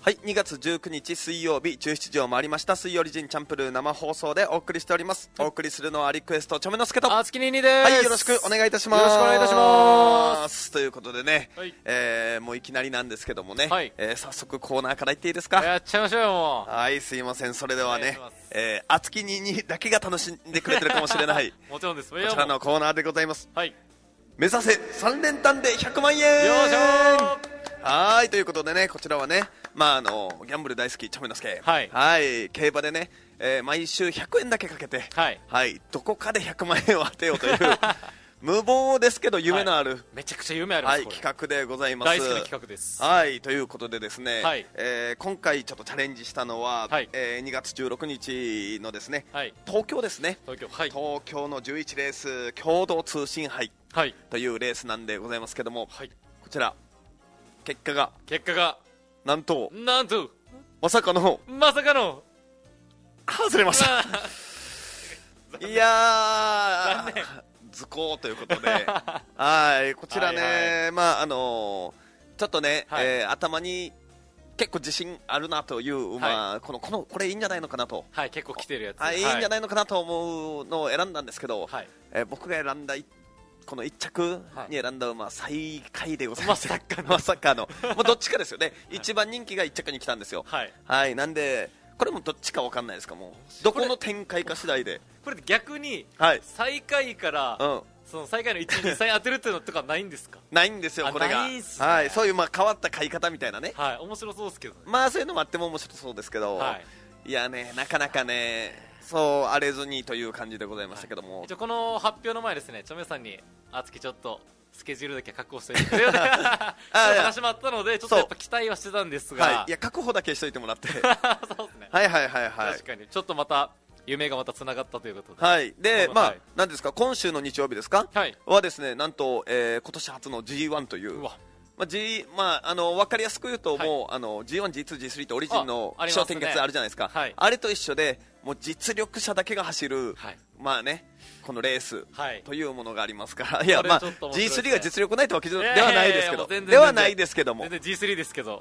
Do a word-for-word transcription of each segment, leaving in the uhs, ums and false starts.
はい、にがつじゅうくにち水曜日じゅうしちじを回りました。水曜リジンチャンプルー生放送でお送りしております。お送りするのはリクエストちょめのすけとあつきににです。 はい、よろしくお願いいたします。 よろしくお願いいたします。 ということでね、 はい、 えー、もういきなりなんですけどもね、 はい、 えー、早速コーナーからいっていいですか。 やっちゃいましょうよもう。 はい、すいません。それではね、えー、あつきににだけが楽しんでくれてるかもしれないもちろんです。 こちらのコーナーでございます。 はい、 目指せさん連単でひゃくまんえん。 よいしょー。 はい、ということでね、こちらはね、まああのギャンブル大好きちょめのすけ、 はい、 はい、競馬でね、えー、毎週ひゃくえんだけかけて、 はい、 はい、どこかでひゃくまんえんを当てようという無謀ですけど夢のある、はい、 めちゃくちゃ夢あります、 はい、企画でございます。 大好きな企画です。 はい、ということでですね、 はい、 えー、今回ちょっとチャレンジしたのは、 はい、 えー、にがつじゅうろくにちのですね、 はい、 東京ですね、 東京、はい、 東京のじゅういちレース共同通信杯というレースなんでございますけども、はい、こちら結果が結果がなんとなんとまさかのまさかの外れましたいやー図工ということではいこちらね、はいはい、まああのー、ちょっとね、はい、えー、頭に結構自信あるなという馬、はい、このこのこれいいんじゃないのかなと、 はい、結構来てるやつ、 はい、いいんじゃないのかなと思うのを選んだんですけど、はい、えー、僕が選んだこのいっ着に選んだ馬、はい、最下位でございます。 まさかのまさかのもうどっちかですよねいちばん人気がいっ着に来たんですよ。はい、はい、なんでこれもどっちか分かんないですか。もうどこの展開か次第でこれ逆に、 はい、 最下位から、うん、その最下位のいち、に、さん当てるっていうのとかないんですか。ないんですよこれが、 ないんすね、 はい、そういうまあ変わった買い方みたいなね、 はい、面白そうですけどね。 まあそういうのもあっても面白そうですけど、はい、いやねなかなかねそう荒れずにという感じでございましたけども、はい、 一応この発表の前ですね、チョメさんにあつきちょっとスケジュールだけ確保しておいてくれよって話もあったので、ちょっとやっぱ期待はしてたんですが、 はい、いや確保だけしといてもらってそうですね、 はいはいはいはい、 確かにちょっとまた夢がまたつながったということで、 はい、でまあ、 はい、 なんですか今週の日曜日ですか、はい、はですねなんと、えー、今年初の ジーワン という、うわまあ G まあ、あの分かりやすく言うと、はい、もうあの ジーワン、ジーツー、ジースリー とオリジンの気象転結あるじゃないですか、 あ, す、ねはい、あれと一緒でもう実力者だけが走る、はい、まあねこのレースというものがありますから、はい、いやまあ ジースリー が実力ないってわけではないですけど、ではないですけども、 全然 ジースリー ですけど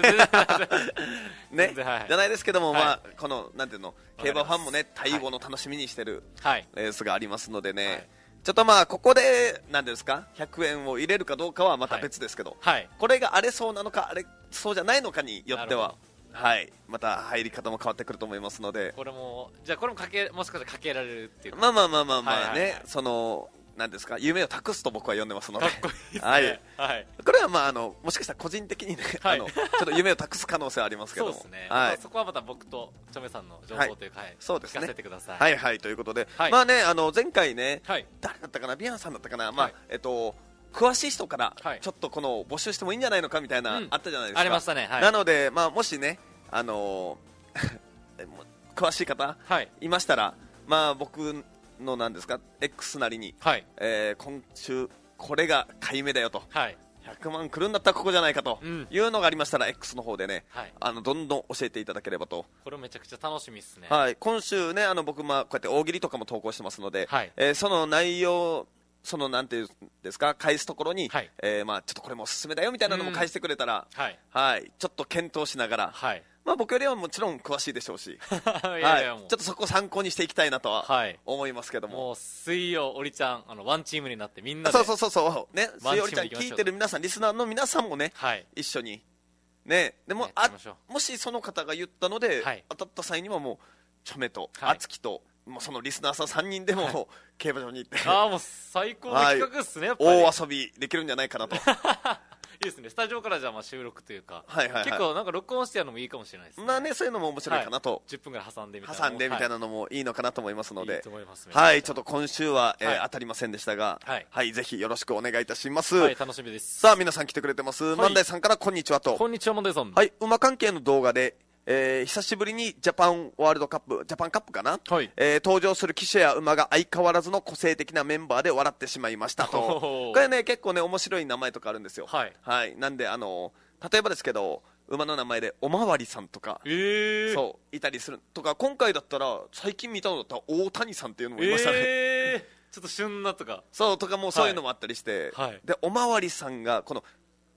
ね、じゃないですけども、まあこのなんていうの競馬ファンもね待望の楽しみにしてるレースがありますのでね、はい、ちょっとまあここで何ですかひゃくえんを入れるかどうかはまた別ですけど、はいはい、これが荒れそうなのか荒れそうじゃないのかによっては、はい、また入り方も変わってくると思いますので、 これもじゃあこれもかけもしかしたらかけられるっていうまあまあまあまあまあね、はいはいはい、そのなんですか夢を託すと僕は呼んでますので、 かっこいいですね、 はいはい、これはまああのもしかしたら個人的にね、はい、あのちょっと夢を託す可能性はありますけどもそうですね、 はい、 そこはまた僕とチョメさんの情報というか、はい、 そうですね、 聞かせてください。 はいはいということで、はい、まあねあの前回ね、はい、誰だったかなビアンさんだったかな、まあ、はい、えっと詳しい人からちょっとこの募集してもいいんじゃないのかみたいな、うん、あったじゃないですか。 ありましたね、はい、 なのでまあもしねあの詳しい方、はい、いましたらまあ僕のなんですか X なりに、はい、えー、今週これが買い目だよと、はい、ひゃくまん来るんだったらここじゃないかというのがありましたら、うん、X の方でね、はい、あのどんどん教えていただければと。 これめちゃくちゃ楽しみですね、 はい、今週ねあの僕まあこうやって大喜利とかも投稿してますので、はい、えー、その内容そのなんていうんですか返すところに、はい、えー、まあちょっとこれもおすすめだよみたいなのも返してくれたら、はい、はい、ちょっと検討しながら、はい、まあ、僕よりはもちろん詳しいでしょうしいやいや、はい、ちょっとそこを参考にしていきたいなとは思いますけども、 もう水曜おりちゃんあのワンチームになってみんなでそうそうそうそうね水曜おりちゃん聞いてる皆さんリスナーの皆さんもね、はい、一緒にねでもあもしその方が言ったので、はい、当たった際にはもうチョメとあつきともうそのリスナーさんさんにんでも、はい、競馬場に行ってああもう最高の企画っすね、はい、やっぱり大遊びできるんじゃないかなといいですね、スタジオからじゃあまあ収録というか、 はいはいはい、 結構なんか録音してやるのもいいかもしれないですね。 まあねそういうのも面白いかなと、はい、 じゅっぷんぐらい挟んでみたいな挟んでみたいなのもいいのかなと思いますので、 いいと思いますね。 はい、ちょっと今週は、えーはい、当たりませんでしたが、はい、はい、ぜひよろしくお願いいたします。 はい、楽しみです。 さあ皆さん来てくれてます、はい、万代さんからこんにちはと。 こんにちは万代さん。 はい、馬関係の動画でえー、久しぶりにジャパンワールドカップジャパンカップかな、はい、えー、登場する騎手や馬が相変わらずの個性的なメンバーで笑ってしまいましたとこれね結構ね面白い名前とかあるんですよ、はいはい、なんであの例えばですけど馬の名前でおまわりさんとか、えー、そういたりするとか、今回だったら最近見たのだったら大谷さんっていうのもいましたね、 えー、ちょっと旬なとかそうとかもうそういうのもあったりして、はい、でおまわりさんがこの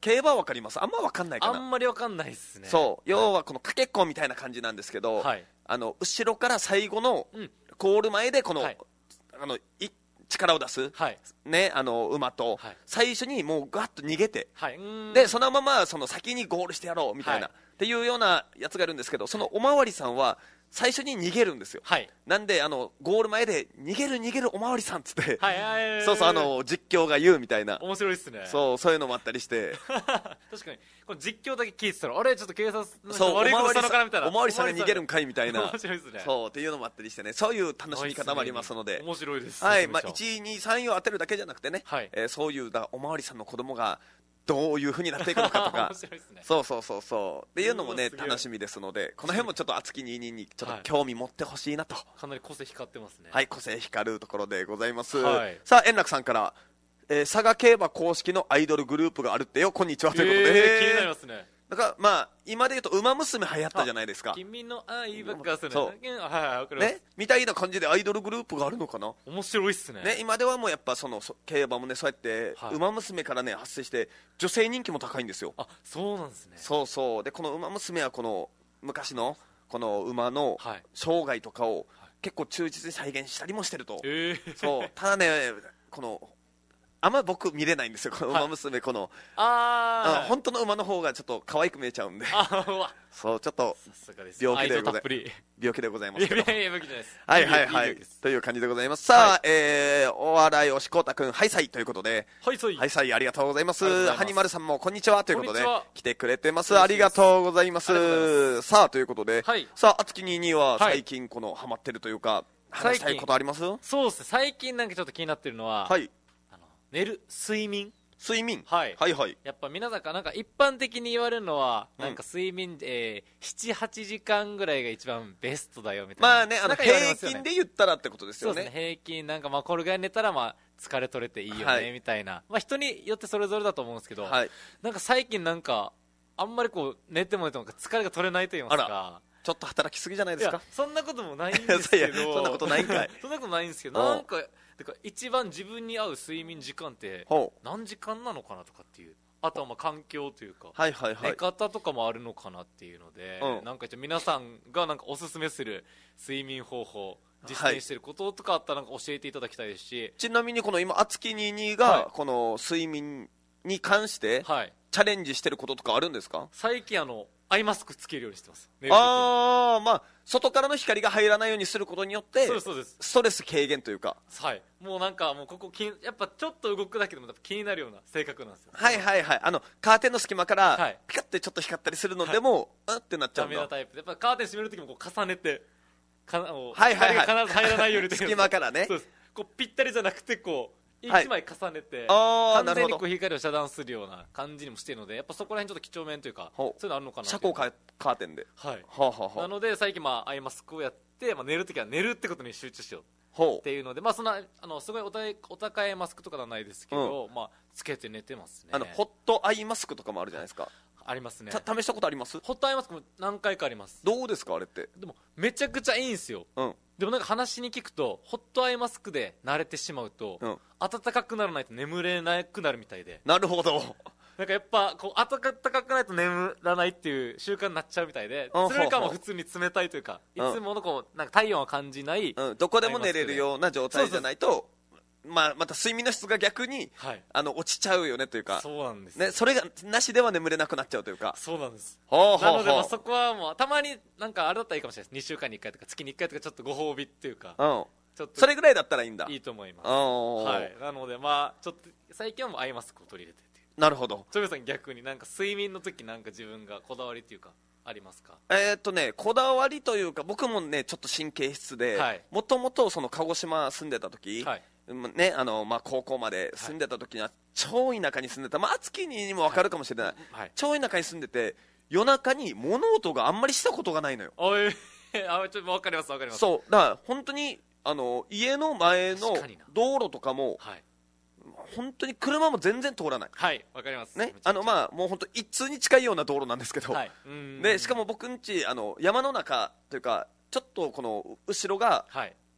競馬わかります？あんまわかんないかな。 あんまりわかんないですね。 そう、要はこのかけっこみたいな感じなんですけど、はい、あの後ろから最後のゴール前でこの、はい、あのい力を出す、はい、ね、あの馬と、はい、最初にもうガッと逃げて、はい、でそのままその先にゴールしてやろうみたいな、はい、っていうようなやつがいるんですけど、そのおまわりさんは最初に逃げるんですよ、はい、なんであのゴール前で逃げる逃げるおまわりさんっつって、はいはいはい、そうそう、あの実況が言うみたいな、 面白いっすね。 そうそういうのもあったりして確かにこの実況だけ聞いてたら、あれちょっと警察の人悪いことしたのかなみたいな、 おまわりさんが逃げるんかいみたいな面白いですね。 そうっていうのもあったりしてね、そういう楽しみ方もありますので、 面白いです、 はい、まあ、いち、に、さんいを当てるだけじゃなくてね、はい、えー、そういうだおまわりさんの子供がどういう風になっていくのかとか面白いですね。そうそうそうそうっていうのもね楽しみですので、この辺もちょっと熱きにじゅうににちょっと興味持ってほしいなと、はい、 かなり個性光ってますね。 はい、個性光るところでございます、はい、さあ円楽さんから、えー、佐賀競馬公式のアイドルグループがあるってよ、こんにちはということで、 えー、気になりますね。 だからまあ今で言うと「ウマ娘」流行ったじゃないですか。 君の愛ばっかする、 そう、はい、わかります、ね、みたいな感じでアイドルグループがあるのかな。 面白いっす ね, ね、今ではもうやっぱその競馬もねそうやって「ウマ娘」からね発生して女性人気も高いんですよ。 あ、そうなんですね。 そうそうで、この「ウマ娘」はこの昔のこの馬の生涯とかを結構忠実に再現したりもしてると、えー、そうただねこのあんま僕見れないんですよ、この馬娘、このああ本当の馬の方がちょっと可愛く見えちゃうんで、そうちょっと病気でござい病気でございますけど、はいはいはいという感じでございます。さあ、はい、えー、お笑いおしこうたくんハイサイということで、ハイサイ、ハイサイありがとうございます。はにまるさんもこんにちはということで来てくれてます。ありがとうございます。さあということで、はい、さああつきにじゅうには最近このハマってるというか話したいことあります？ そうですね、最近なんかちょっと気になってるのは、はい、寝る睡眠睡眠、 はい、 はいはいやっぱ皆さんかなんか一般的に言われるのは、うん、なんか睡眠、えー、ななはちじかんぐらいが一番ベストだよみたいな、 まあね、あの平均で言ったらってことですよね。 そうですね、平均なんかまあこれぐらい寝たらまあ疲れ取れていいよね、はい、みたいな、まあ人によってそれぞれだと思うんですけど、はい、なんか最近なんかあんまりこう寝ても寝ても疲れが取れないと言いますか、 ちょっと働きすぎじゃないですか。 そんなこともないんですけどそんなことないんかいそんなことないんですけど、なんかてか一番自分に合う睡眠時間って何時間なのかなとかっていう、あとはまあ環境というか、はいはいはい、寝方とかもあるのかなっていうので、うん、なんか皆さんがなんかおすすめする睡眠方法、実践していることとかあったらなんか教えていただきたいですし、はい、 ちなみにこの今あつきにじゅうにがこの睡眠に関してチャレンジしてることとかあるんですか？ 最近あのアイマスクつけるようにしてます。 ああ、まあ外からの光が入らないようにすることによってストレス軽減というか、 はい、もうなんかもうここやっぱちょっと動くだけでも気になるような性格なんですよ。 はいはいはい、あのカーテンの隙間からピカッてちょっと光ったりするのでも、はい、うんってなっちゃうんだ。 ダメなタイプで、やっぱカーテン閉めるときもこう重ねてかはいはいはい、 必ず入らないように隙間からね、 そうです、こうぴったりじゃなくてこういちまい重ねて、はい、完全にこう光を遮断するような感じにもしているので、やっぱそこら辺ちょっと几帳面というか、そういうのあるのかな。 遮光カーテンで、 はい、はあはあ、なので最近まあアイマスクをやって、まあ、寝るときは寝るってことに集中しようっていうので、まあ、そんなあのすごいお高いマスクとかではないですけど、うん、まあ、つけて寝てますね。 あのホットアイマスクとかもあるじゃないですか。 ありますね。 試したことあります？ ホットアイマスクも何回かあります。 どうですかあれって？ でもめちゃくちゃいいんですよ、うん、でもなんか話に聞くとホットアイマスクで慣れてしまうと、うん、暖かくならないと眠れなくなるみたいで。 なるほど。 なんかやっぱこう暖かくないと眠らないっていう習慣になっちゃうみたいで、それかも普通に冷たいというか、いつものこうなんか体温を感じない、 うん、どこでも寝れるような状態じゃないと、まあ、また睡眠の質が逆に、はい、あの落ちちゃうよねというか、 そうなんです、 ね、それがなしでは眠れなくなっちゃうというか。 そうなんです。 ほうほうほう。 なのでまあそこはもうたまになんかあれだったらいいかもしれないです。にしゅうかんにいっかいとか月にいっかいとかちょっとご褒美っていうか、うん、ちょっとそれぐらいだったらいいんだ。 いいと思います。はい、なのでまあちょっと最近はもうアイマスクを取り入れてっていう。 なるほど。 ちょめさん逆になんか睡眠の時なんか自分がこだわりっていうかありますか？ えーっとね、こだわりというか僕もねちょっと神経質で、もともとその鹿児島住んでた時、はいね、あのまあ、高校まで住んでた時には超田舎に住んでた、まあ、月にも分かるかもしれない、はいはい、超田舎に住んでて夜中に物音があんまりしたことがないのよ。 あ、えー、あちょっと分かります分かります。 そうだから本当にあの家の前の道路とかも、はい、本当に車も全然通らない。 はい分かります、 ね、あのまあもう本当一通に近いような道路なんですけど、はい、でしかも僕んちあの山の中というかちょっとこの後ろが、はい、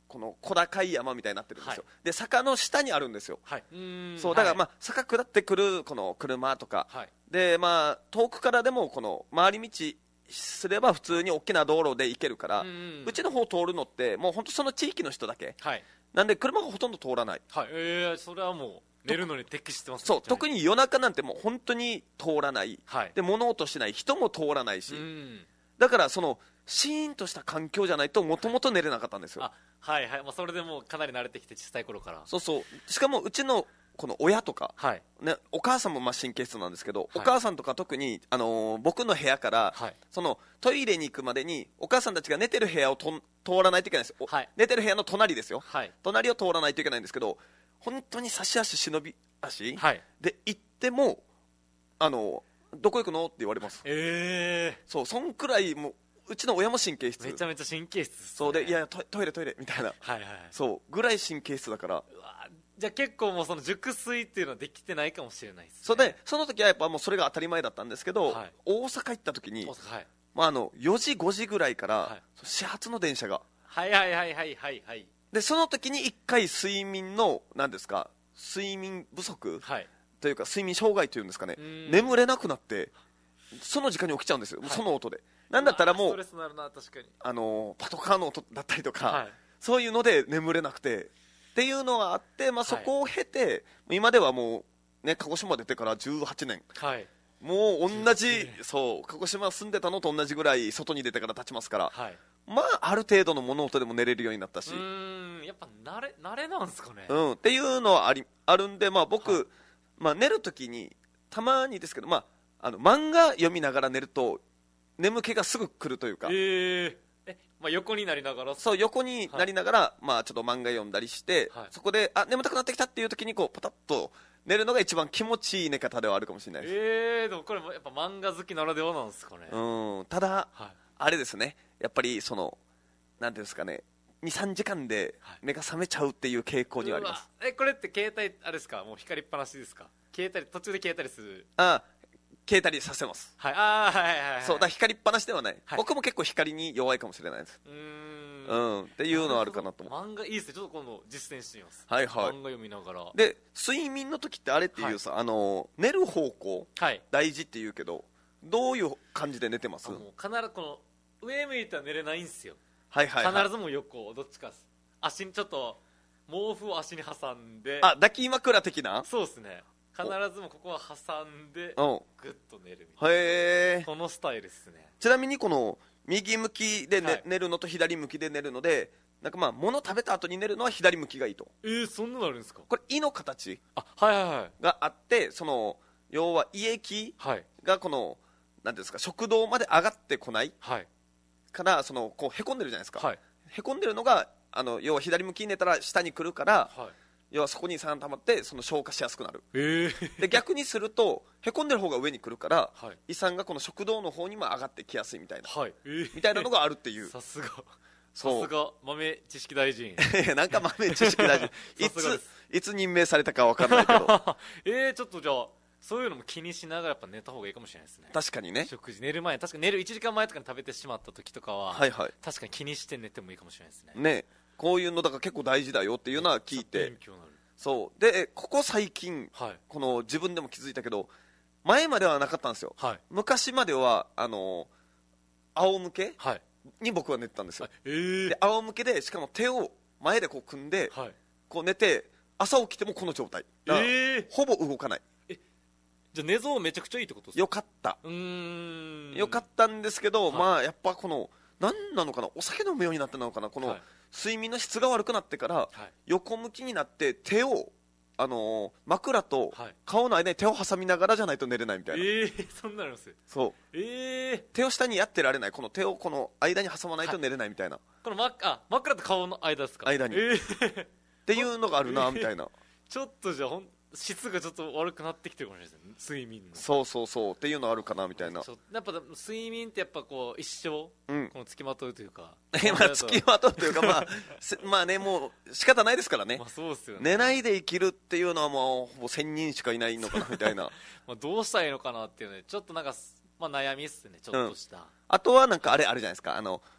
この小高い山みたいになってるんですよ、はい、で坂の下にあるんですよ、 はい、 そうだから、まあ、坂下ってくるこの車とか、はい、でまあ、遠くからでもこの回り道すれば普通に大きな道路で行けるから、うちの方通るのってもう本当その地域の人だけ、はい、なんで車がほとんど通らない、 はい、えー、それはもう寝るのに適してますね。 そう、特に夜中なんてもう本当に通らない、はい、で物音しない、人も通らないし、だからそのシーンとした環境じゃないともともと寝れなかったんですよ。 あ、はいはい、まあ、それでもうかなり慣れてきて小さい頃から。 そうそう、しかもうちのこの親とか、はいね、お母さんもまあ神経質なんですけど、はい、お母さんとか特に、あのー、僕の部屋から、はい、そのトイレに行くまでにお母さんたちが寝てる部屋をと通らないといけないんですよ、はい、寝てる部屋の隣ですよ、はい、隣を通らないといけないんですけど、本当に差し足忍び足、はい、で行っても、あのー、どこ行くのって言われます。 えー、 そうそんくらいもううちの親も神経質、 めちゃめちゃ神経質です、ね、 そうで、いやトトイレトイレみたいな、はいはい、そうぐらい神経質だから。 うわ、じゃあ結構もうその熟睡っていうのはできてないかもしれないですね。 そうで、その時はやっぱもうそれが当たり前だったんですけど、はい、大阪行った時に、はい、まあ、あのよじごじぐらいから、はい、始発の電車が、 はいはいはいはいはいはい、 でその時にいっかい睡眠の何ですか、睡眠不足、はい、というか睡眠障害というんですかね、眠れなくなってその時間に起きちゃうんですよ、はい、その音で。なんだったらもう、 ストレスなるな、確かに、 あのパトカーの音だったりとか、はい、そういうので眠れなくてっていうのがあって、まあ、そこを経て、はい、今ではもう、ね、鹿児島出てからじゅうはちねん、はい、もう同じ、そう鹿児島住んでたのと同じぐらい外に出てから経ちますから、はい、まあある程度の物音でも寝れるようになったし、うーん、やっぱ慣れ慣れなんですかね、 うん、っていうのはありあるんで、まあ、僕、はい、まあ、寝るときにたまにですけど、まあ、あの漫画読みながら寝ると眠気がすぐ来るというか、 えーえまあ、横になりながら、 そう横になりながら、はい、まあ、ちょっと漫画読んだりして、はい、そこであ眠たくなってきたっていう時にこうパタッと寝るのが一番気持ちいい寝方ではあるかもしれないです。 えー、でもこれもやっぱ漫画好きならではなんですかね。 うん、ただ、はい、あれですね、やっぱりそのなんていうんですかね、にさんじかんで目が覚めちゃうっていう傾向にはあります。 えこれって携帯あれですか、もう光りっぱなしですか、消えたり途中で消えたりする。 ああ、消えたりさせます、 はい、あー、はいはいはい、 そうだ、光りっぱなしではない、はい、僕も結構光に弱いかもしれないです。うーん、うん、っていうのはあるかなと思う。 漫画いいですね、ちょっと今度実践してみます。 はいはい、 漫画読みながら。 で睡眠の時ってあれっていうさ、はい、あの寝る方向、はい、大事っていうけどどういう感じで寝てます？もう必ずこの上向いたら寝れないんですよ、 はいはいはい、 必ずもう横どっちかです。足にちょっと毛布を足に挟んで、 あ、抱き枕的な。 そうですね、必ずもここは挟んでグッと寝るみたいな、 へー、 このスタイルですね。 ちなみにこの右向きで、ね、はい、寝るのと左向きで寝るので、なんかまあ物食べた後に寝るのは左向きがいいと。 えー、そんなのあるんですか。 これ胃の形あ、はいはいはい、 があって、その要は胃液がこの、なんていうんですか、食道まで上がってこない、はい、からそのこうへこんでるじゃないですか、はい、へこんでるのがあの要は左向きに寝たら下に来るから、はい、要はそこに酸溜まってその消化しやすくなる、えー、で逆にするとへこんでる方が上に来るから、はい、胃酸がこの食道の方にも上がってきやすいみたいな、はい、えー、みたいなのがあるっていう。 さすがさすが豆知識大臣なんか豆知識大臣いついつ任命されたか分かんないけどえー、ちょっとじゃあそういうのも気にしながらやっぱ寝た方がいいかもしれないですね。 確かにね、 食事寝る前、確かに寝るいちじかんまえとかに食べてしまった時とかは、はいはい、確かに気にして寝てもいいかもしれないですね。 ね、こういうのだから結構大事だよっていうのは聞いて、勉強になる。そうでここ最近、はい、この自分でも気づいたけど前まではなかったんですよ、はい、昔まではあの仰向け、はい、に僕は寝てたんですよ、はい、えー、で仰向けでしかも手を前でこう組んで、はい、こう寝て朝起きてもこの状態、えー、ほぼ動かない。 じゃあ寝相めちゃくちゃいいってことですか。 よかった、うーん、よかったんですけど、はい、まあやっぱこの何なのかな、お酒飲むようになってなのかな、この、はい、睡眠の質が悪くなってから、はい、横向きになって手を、あのー、枕と顔の間に手を挟みながらじゃないと寝れないみたいな、 えー、そんなのです。 そう、えー、手を下にやってられない、この手をこの間に挟まないと寝れないみたいな、はい、 この、ま、あ枕と顔の間ですか、 間に、えー、っていうのがあるなみたいな、えー、 ちょっとじゃあほん質がちょっと悪くなってきてるかもしれないですね、睡眠の。 そうそうそうっていうのあるかなみたいな。 やっぱ睡眠ってやっぱこう一生、うん、この付きまとうというかまあ付きまとうというかまあまあね、もう仕方ないですからね、まあそうですよね、寝ないで生きるっていうのはもうほぼせんにんしかいないのかなみたいなまあどうしたらいいのかなっていうね、ちょっとなんか、まあ、悩みっすね、ちょっとした、うん、 あとはなんかあれあるじゃないですか、あの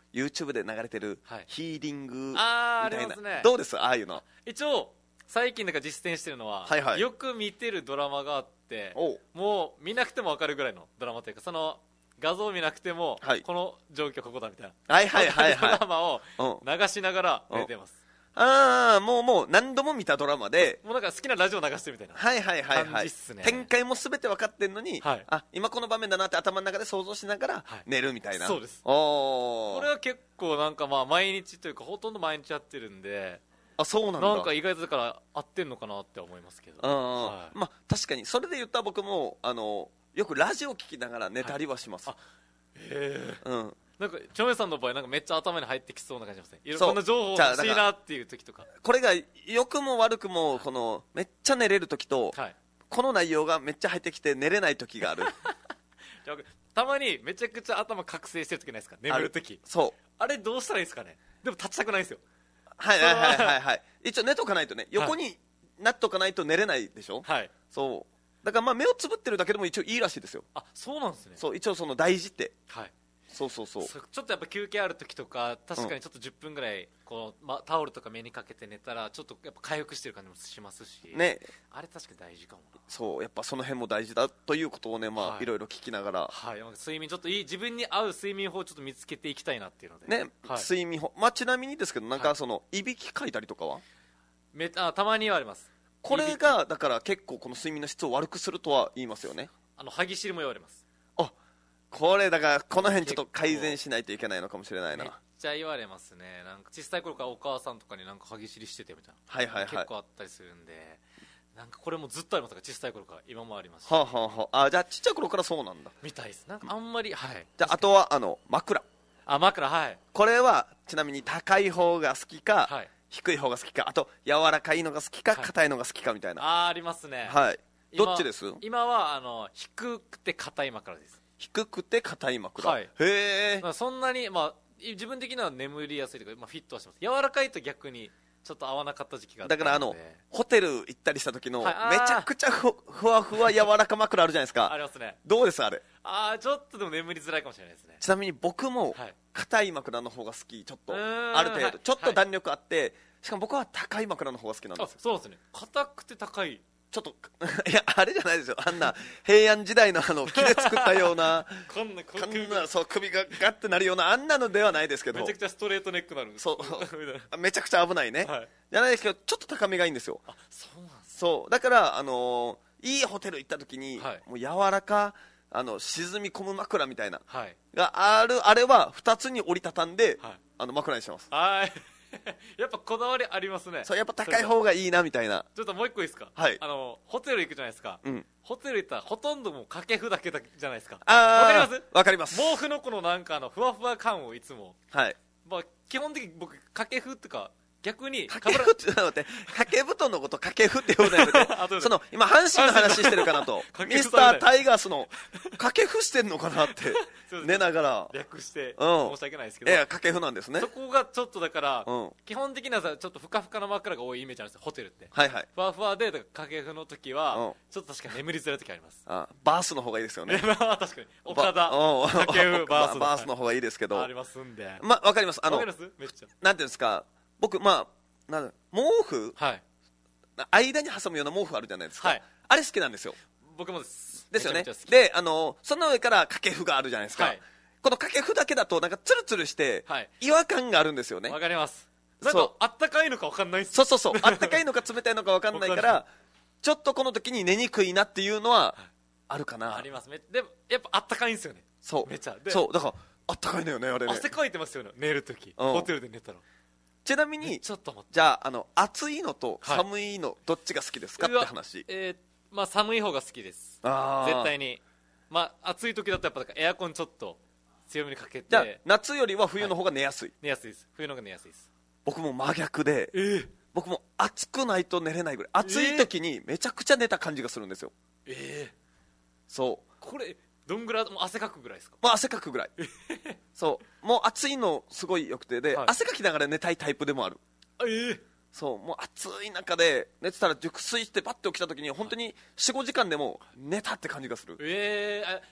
YouTube で流れてるヒーリングみたいな、 あありますね、 どうですああいうの。 一応最近なんか実践してるのは、はいはい、よく見てるドラマがあって、もう見なくても分かるぐらいのドラマというか、その画像を見なくても、はい、この状況ここだみたいな、はいはいはいはい、ドラマを流しながら見てます。 ああ、もうもう何度も見たドラマで、 もうなんか好きなラジオ流してるみたいなはいはいはいはい、ね、展開も全て分かってんのに、はい、あ今この場面だなって頭の中で想像しながら寝るみたいな、 はい、そうです。おこれは結構なんかまあ毎日というかほとんど毎日やってるんで、 あそうなんだ、 なんか意外とだから合ってんのかなって思いますけど、 はい、まあ確かにそれで言ったら僕もあのよくラジオ聞きながら寝たりはします、はい、 へえ、うん、なんかチョメさんの場合なんかめっちゃ頭に入ってきそうな感じしますね。いろんな情報欲しいなっていう時とか、 これが良くも悪くもこのめっちゃ寝れる時と、はい、この内容がめっちゃ入ってきて寝れない時があるたまにめちゃくちゃ頭覚醒してる時ないですか、眠る時。そう、あれどうしたらいいですかね。でも立ちたくないんですよ。 はいはいはいはい、はい、一応寝とかないとね、横になっとかないと寝れないでしょ、はい、そうだからまあ目をつぶってるだけでも一応いいらしいですよ。 あそうなんですね。 そう一応その大事って、はい、そうそうそう、 ちょっとやっぱ休憩ある時とか確かにちょっとじゅっぷんぐらいこう、ま、タオルとか目にかけて寝たらちょっとやっぱ回復してる感じもしますし、ね、あれ確かに大事かもな。 そうやっぱその辺も大事だということをね、まあはい、いろいろ聞きながら、 はい、睡眠ちょっといい自分に合う睡眠法をちょっと見つけていきたいなっていうのでね、はい、睡眠法、まあ、ちなみにですけどなんかその、はい、いびきかいたりとかはめあたまにはあります。 これがだから結構この睡眠の質を悪くするとは言いますよね。 あの歯ぎしりも言われます。 あこれだからこの辺ちょっと改善しないといけないのかもしれないな。 めっちゃ言われますね。なんか小さい頃からお母さんとかになんか歯ぎしりしててみたいな、 はいはいはい、 結構あったりするんで、なんかこれもずっとありますから、小さい頃から今もありますし、 はあはあはあ、あじゃあちっちゃい頃からそうなんだみたいです。なんかあんまり、はい、 じゃああとはあの枕。 あ枕、はい、 これはちなみに高い方が好きか、はい、低い方が好きか、あと柔らかいのが好きか、はい、硬いのが好きかみたいな。 あありますね。 はい、どっちです？ 今はあの低くて硬い枕です。 低くて硬い枕、はい、へえ。 そんなに、まあ、自分的には眠りやすいというか、まあ、フィットはします。柔らかいと逆にちょっと合わなかった時期があったので、 だからあのホテル行ったりした時の、はい、めちゃくちゃ ふ, ふわふわ柔らか枕あるじゃないですかありますね。 どうですあれ。 ああちょっとでも眠りづらいかもしれないですね。 ちなみに僕も硬い枕の方が好き。ちょっとある程度、はい、ちょっと弾力あって、はい、しかも僕は高い枕の方が好きなんですよ。 あそうですね。硬くて高い、 ちょっといやあれじゃないですよ、あんな平安時代のあの木で作ったようなこんなこんなそう首がガッてなるようなあんなのではないですけど、 めちゃくちゃストレートネックなるんです。 そうめちゃくちゃ危ないね、はい、じゃないですけどちょっと高めがいいんですよ。 あそうなんです。 そうだからあのー、いいホテル行った時に、はい、もう柔らかあの沈み込む枕みたいな、はい、があるあれはふたつに折りたたんで、はい、あの枕にしてます。 はいやっぱこだわりありますね。 そうやっぱ高い方がいいなみたいな。 ちょっともう一個いいですか。 はい、 あのホテル行くじゃないですか、うん、ホテル行ったらほとんどもう掛布だけだじゃないですか。 あわかります。 わかります。 毛布のこのなんかあのふわふわ感をいつも、はい、まあ、基本的に僕掛布っていうか逆に掛布って待って掛け布団のこと掛布って呼ぶのやめてその今阪神の話してるかなとミスタータイガースの掛布してんのかなって寝ながら略して申し訳ないですけど、いや掛布なんですね。 そこがちょっとだから、うん、基本的にはちょっとふかふかの枕が多いイメージなんですよホテルって。はいはい、ふわふわで掛布の時は、うん、ちょっと確かに眠りづらい時あります。 あバースの方がいいですよね確かに岡田掛布バースバースの方がいいですけどありますんで、 まわかります。あのわかりますめっちゃなんていうんですか、僕まあなん毛布、はい、間に挟むような毛布あるじゃないですか、はい、あれ好きなんですよ。 僕もですですよね。であのその上から掛布があるじゃないですか、はい、この掛布だけだとなんかツルツルして違和感があるんですよね。 わかります。なんかあったかいのか分かんないっす。 そうそうそうあったかいのか冷たいのか分かんないからちょっとこの時に寝にくいなっていうのはあるかな。 あります。でもやっぱあったかいんですよね。 そうめちゃそうだからあったかいのよねあれね。 汗かいてますよね寝る時、うん、ホテルで寝たら。 ちなみにちょっと待って、 じゃあ、あの暑いのと寒いの、はい、どっちが好きですかって話。 えーまあ、寒い方が好きです。あ絶対に、まあ、暑い時だとやっぱエアコンちょっと強めにかけて。 じゃあ夏よりは冬の方が寝やすい、はい、 寝やすいです。冬の方が寝やすいです。 僕も真逆で、えー、僕も暑くないと寝れないぐらい暑い時にめちゃくちゃ寝た感じがするんですよ。えー、そうこれどんぐらいもう汗かくぐらいですか。 もう汗かくぐらいそうもう暑いのすごいよくてで、はい、汗かきながら寝たいタイプでもある。えー、そうもう暑い中で寝てたら熟睡してパッて起きた時に本当に よん,ご 時間でも寝たって感じがする。 えー、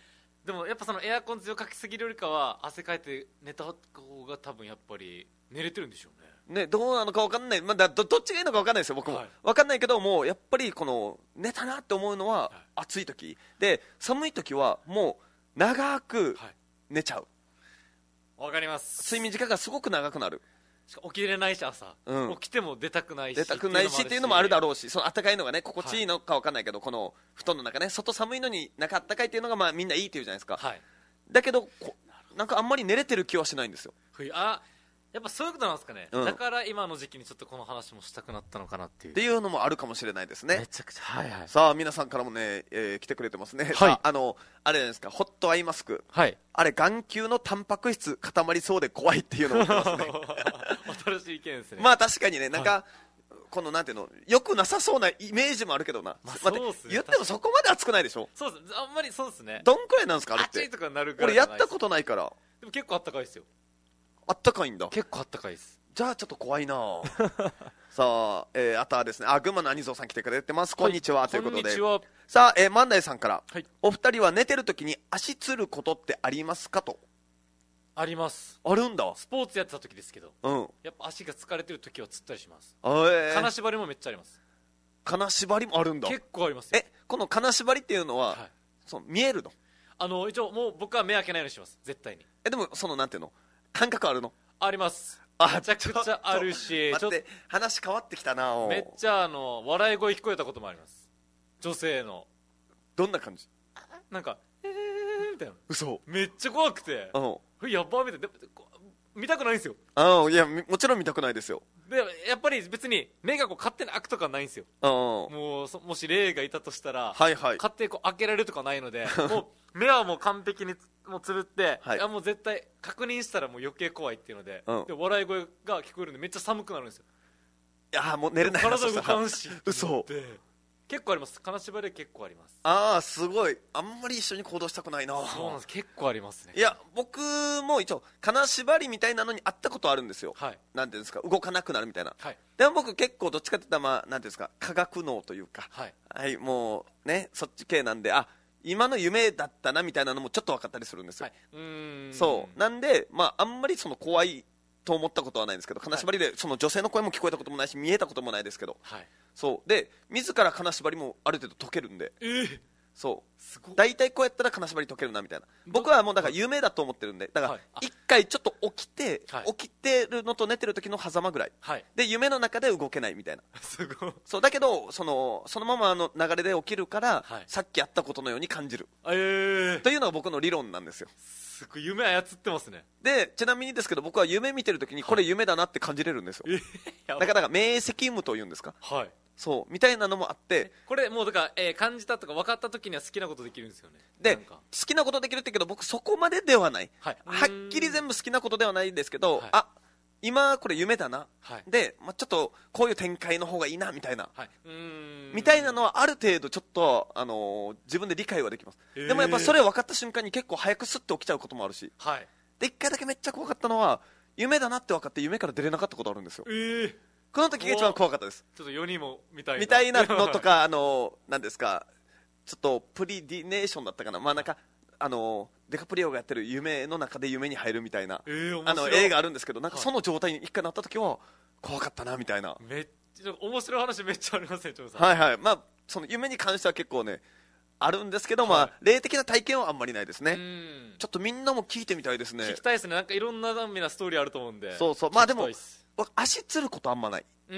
でもやっぱそのエアコン強かきすぎるよりかは汗かいて寝た方が多分やっぱり寝れてるんでしょうね。 ね、どうなのか分かんない、まあ、だ ど, どっちがいいのか分かんないですよ僕も、はい、分かんないけどもうやっぱりこの寝たなって思うのは暑い時で、寒い時はもう長く寝ちゃう。 わかります。 睡眠時間がすごく長くなる。 しか起きれないし朝、うん、起きても出たくないし出たくないしっていうのもあるだろうし、その暖かいのがね心地いいのか分かんないけど、はい、この布団の中ね外寒いのに中暖かいっていうのがまあみんないいっていうじゃないですか、はい、だけどこなんかあんまり寝れてる気はしないんですよ。 あ、やっぱそういうことなんですかね、うん、だから今の時期にちょっとこの話もしたくなったのかなっていうっていうのもあるかもしれないですね。 めちゃくちゃ、はいはい、 さあ皆さんからもね、えー、来てくれてますね、はい、さあ、あのあれじゃないですか、ホットアイマスク、はい、あれ眼球のタンパク質固まりそうで怖いっていうのも言ってますね新しい意見ですね。 まあ確かにね、なんか、はい、このなんていうのよくなさそうなイメージもあるけどな、まあ、そうっすね、言ってもそこまで熱くないでしょ。 そうです、あんまりそうですね。 どんくらいなんですかあれって。 熱いとかなるぐらい。 俺やったことないから。 でも結構あったかいですよ。 あったかいんだ。 結構あったかいです。 じゃあちょっと怖いなさあ、えー、あとはですね、あ、群馬の兄蔵さん来てくれてます、はい、こんにちはということで、さあ、えー、万代さんから、はい、お二人は寝てる時に足つることってありますかと。 あります。 あるんだ。 スポーツやってた時ですけど、うん、やっぱ足が疲れてる時はつったりします。 えー、 金縛りもめっちゃあります。 金縛りもあるんだ。 結構ありますよ。 え、この金縛りっていうのは、はい、その見えるの？ あの一応もう僕は目開けないようにします、絶対に。 え、でもそのなんていうの感覚あるの？ あります。めちゃくちゃあるし、 待って、話変わってきたな。 めっちゃあの笑い声聞こえたこともあります、女性の。 どんな感じ？ なんかえーみたいな。 嘘。 めっちゃ怖くて、うん、やばーみたいな。見たくないんですよ。 ああ、いや、もちろん見たくないですよ。 でやっぱり別に目がこう勝手に開くとかないんですよ。もうもし霊がいたとしたら、はいはい、勝手にこう開けられるとかないのでもう目はもう完璧にもうつぶって、はい、いやもう絶対確認したらもう余計怖いっていうので、うん、で笑い声が聞こえるんでめっちゃ寒くなるんですよ。 いやもう寝れない。 体動かんし嘘。 結構あります。金縛り結構あります。 ああ、すごい。あんまり一緒に行動したくないな。 そうなんです、結構ありますね。 いや僕も一応金縛りみたいなのに会ったことあるんですよ、はい、なんていうんですか、動かなくなるみたいな、はい、でも僕結構どっちかっていったら、まあ、なんていうんですか、科学脳というか、はい、はい、もうねそっち系なんで、あ、今の夢だったなみたいなのもちょっと分かったりするんですよ、はい、うーん、そうなんで、まあ、あんまりその怖いと思ったことはないんですけど、金縛りでその女性の声も聞こえたこともないし見えたこともないですけど、はい、そうで自ら金縛りもある程度解けるんで、えー、そう大体こうやったら金縛り解けるなみたいな。僕はもうだから夢だと思ってるんで、だから一回ちょっと起きて、はい、起きてるのと寝てる時の狭間ぐらい、はい、で夢の中で動けないみたいなすごい。そうだけどそのそのままの流れで起きるから、はい、さっきやったことのように感じる、えー、というのが僕の理論なんですよ。 すごい夢操ってますね。 でちなみにですけど僕は夢見てる時にこれ夢だなって感じれるんですよ、はい、だから明晰夢というんですか、はい、そうみたいなのもあって、 これもうだから、えー、感じたとか分かった時には好きなことできるんですよね。 で好きなことできるって言うけど僕そこまでではない、はい、はっきり全部好きなことではないですけど、はい、あ今これ夢だな、はい、で、まあ、ちょっとこういう展開の方がいいなみたいな、はい、うーんみたいなのはある程度ちょっと、あのー、自分で理解はできます、えー、でもやっぱそれ分かった瞬間に結構早くスッと起きちゃうこともあるし、はい、でいっかいだけめっちゃ怖かったのは夢だなって分かって夢から出れなかったことあるんですよ、えー、この時が一番怖かったです。 ちょっとよにんも見たいなみたいなのとかあのー、なんですか、ちょっとプリディネーションだったかな、まあなんかあのデカプリオがやってる夢の中で夢に入るみたいな、えー、あの映画あるんですけど、なんかその状態に一回なった時は怖かったなみたいな、 めっちゃ面白い話めっちゃありますね、長さん。 はいはい、まあその夢に関しては結構ねあるんですけど、はい、まあ霊的な体験はあんまりないですね。ちょっとみんなも聞いてみたいですね。 聞きたいですね。なんかいろんなダメなストーリーあると思うんで。 そうそう、まあでも足つることあんまない。うん、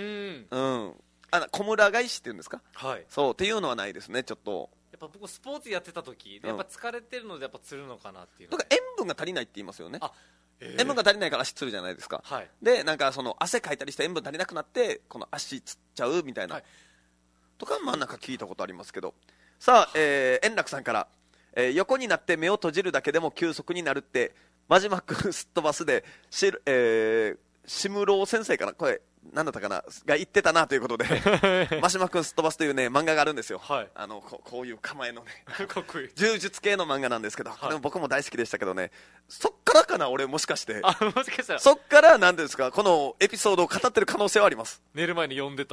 うん、あの小村返しっていうんですか、はい、そうっていうのはないですね。ちょっとやっぱ僕スポーツやってた時やっぱ疲れてるのでやっぱつるのかなっていう、 だから塩分が足りないって言いますよね。あ、えー、塩分が足りないから足つるじゃないですか、はい、でなんかその汗かいたりして塩分足りなくなってこの足つっちゃうみたいな、はい、とかまあなんか聞いたことありますけど、さあ、えー、円楽さんから、えー、横になって目を閉じるだけでも急速になるってマジマックすっ飛ばすでし、えー、志村先生からこれ何だったかなが言ってたなということでマシマくんすっ飛ばすというね漫画があるんですよ、はい、あの こ, こういう構えのねかっこいい柔術系の漫画なんですけど、はい、これも僕も大好きでしたけどね、そっからかな俺もしかしてあもしかしたらそっから何ですかこのエピソードを語ってる可能性はあります。 寝る前に読んでた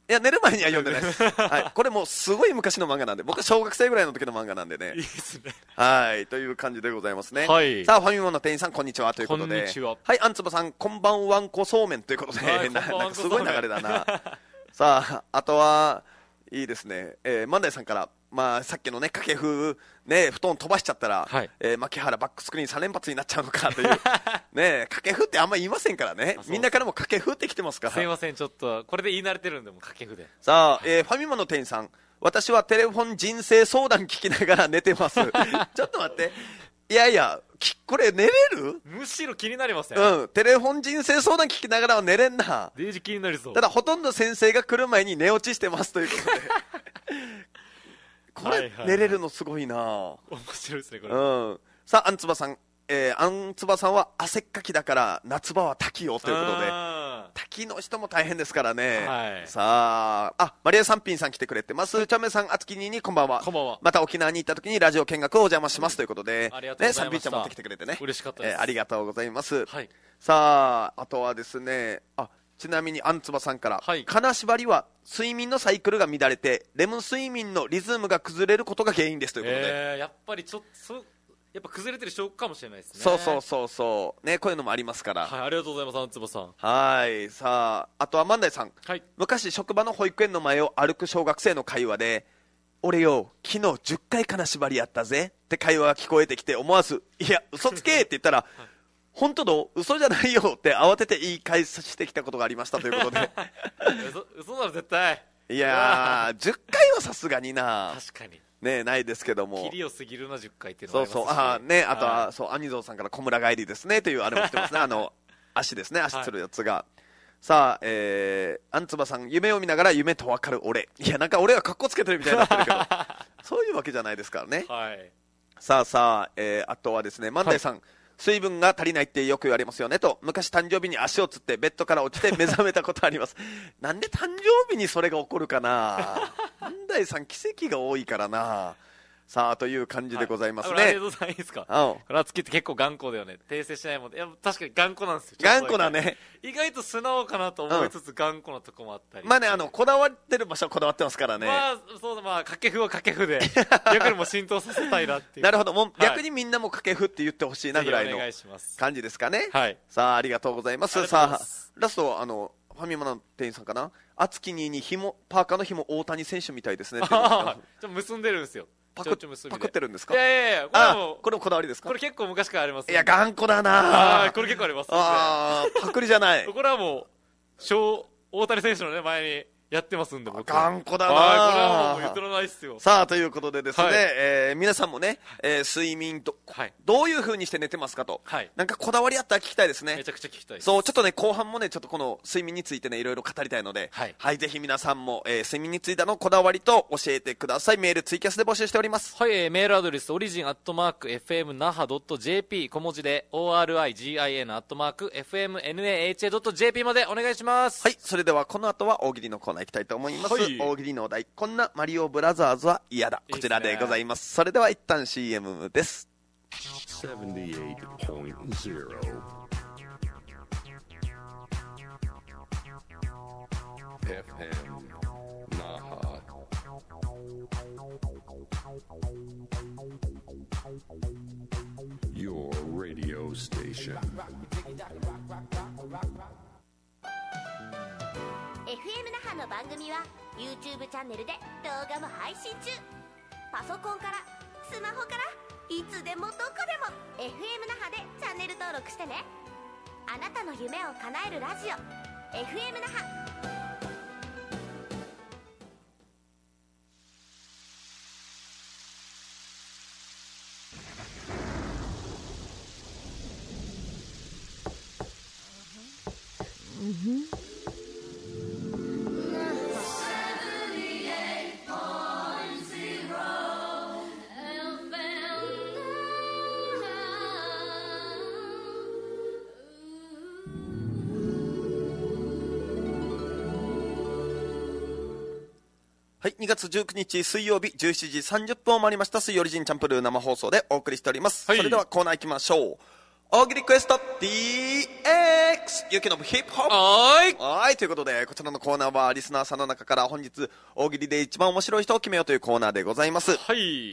いや寝る前には読んでないです、はい、これもうすごい昔の漫画なんで、僕は小学生ぐらいの時の漫画なんでね。 いいですね。 はいという感じでございますね、 はい、 さあファミマの店員さんこんにちはということで、 こんにちは。 はい、あんつばさんこんばんわんこそうめんということで、はい、ななんかすごい流れだなさああとはいいですね、えー、万代さんから、まあ、さっきのね掛布、ね、布団飛ばしちゃったら、はい、えー、牧原バックスクリーンさん連発になっちゃうのかというね、掛布ってあんまり言いませんからね、みんなからも掛布ってきてますから。 すいません、ちょっとこれで言い慣れてるんで、も掛布で。 さあ、えー、ファミマの店員さん、私はテレフォン人生相談聞きながら寝てますちょっと待って、いやいやこれ寝れる？ むしろ気になりますね。 うん、テレフォン人生相談聞きながらは寝れんな。 デージ気になりそう。 ただほとんど先生が来る前に寝落ちしてますということでこれ、はいはいはい、寝れるのすごいな。面白いですねこれ、 うん、さああんつばさん、えー、あんつばさんは汗っかきだから夏場は滝よということで、滝の人も大変ですからね、はい、さああマリアさんぴんさん来てくれてます。チャンメさんあつきににこんばんは。 こんばんは。 また沖縄に行った時にラジオ見学をお邪魔しますということで、 ありがとうございました、 ね、さんぴんちゃん持ってきてくれてね、 嬉しかったです、 えー、ありがとうございます、 はい、 さああとはですね、あちなみにあんつばさんから、はい、金縛りは睡眠のサイクルが乱れてレム睡眠のリズムが崩れることが原因ですということで、 えー、やっぱりちょっとやっぱ崩れてる証拠かもしれないですね。 そうそうそうそうね、こういうのもありますから、 はい、ありがとうございます、あんつばさん。 はい、さああとは万代さん、はい、昔職場の保育園の前を歩く小学生の会話で、俺よ昨日じゅっかい金縛りやったぜって会話が聞こえてきて、思わずいや嘘つけって言ったら、はい、本当だ嘘じゃないよって慌てて言い返してきたことがありましたということで嘘, 嘘だろ絶対。 いやーじゅっかいはさすがにな、 確かにね、ないですけども、 キリを過ぎるなじゅっかいっていうのもありますし、 そうそう、あ、ね、あとは、はい、そう兄蔵さんから小村帰りですねというあれも来てますねあの足ですね、足つるやつが、はい、さあ、えー、あんつばさん、夢を見ながら夢と分かる俺、いやなんか俺はカッコつけてるみたいになってるけどそういうわけじゃないですからね、はい、さあさあ、えー、あとはですね、万代さん、はい、水分が足りないってよく言われますよねと、昔誕生日に足をつってベッドから落ちて目覚めたことありますなんで誕生日にそれが起こるかな万代さん奇跡が多いからな。さあという感じでございますね、はい、ありがとうございますか。これは月って結構頑固だよね、訂正しないもんで。いや確かに頑固なんですよ。 頑固だね。 意外と素直かなと思いつつ、うん、頑固なとこもあったり、 まあね、あのこだわってる場所はこだわってますからね。 まあそうだ、まあ掛布は掛布で逆にも浸透させたいなっていうなるほど、もう逆にみんなも掛布って言ってほしいなぐらいの感じですかね。 はい、 さあありがとうございます。さあラストあのファミマの店員さんかな、あつきにに紐パーカーの紐大谷選手みたいですねってちょっと結んでるんですよ。 パクパクってるんですか。 いやいやいや、これもこれもこだわりですか。 これ結構昔からあります、ね、 いや頑固だなあ、これ結構あります、ね、 あパクリじゃないこれはもう小大谷選手の、ね、前にやってますんで、僕頑固だな。 これはもう言ってらないっすよ。 さあということでですね、はい、えー、皆さんもね、えー、睡眠と、はい、どういう風にして寝てますかと、はい、なんかこだわりあったら聞きたいですね。 めちゃくちゃ聞きたいです。 そうちょっとね後半もねちょっとこの睡眠についてねいろいろ語りたいので、はい、はい、ぜひ皆さんも、えー、睡眠についてのこだわりと教えてください。メールツイキャスで募集しております。 はい、えー、メールアドレスオリジンアットマーク エフエムナハドットジェーピー 小文字で オーアールアイジーアイエヌ アットマーク エフエムエヌエーエイチエー ドット ジェーピー までお願いします。 はい、それではこの後は大喜利のコーナー行きたいと思います。はい、大喜利のお題、こんなマリオブラザーズは嫌だ、こちらでございます。それでは一旦 シーエム です。 ななじゅうはちてんゼロ エフエム Naha Your radio station エフエム 那覇の番組は YouTube チャンネルで動画も配信中。パソコンからスマホからいつでもどこでも エフエム 那覇でチャンネル登録してね。あなたの夢を叶えるラジオ エフエム 那覇。 はい、にがつじゅうくにち水曜日じゅうしちじさんじゅっぷんを回りました水曜リジンチャンプルー生放送でお送りしております、はい、それではコーナー行きましょう。 大喜利クエスト ディーエックス ゆきのぶヒップホップはーいはい。ということで、こちらのコーナーはリスナーさんの中から本日大喜利で一番面白い人を決めようというコーナーでございます。 はい。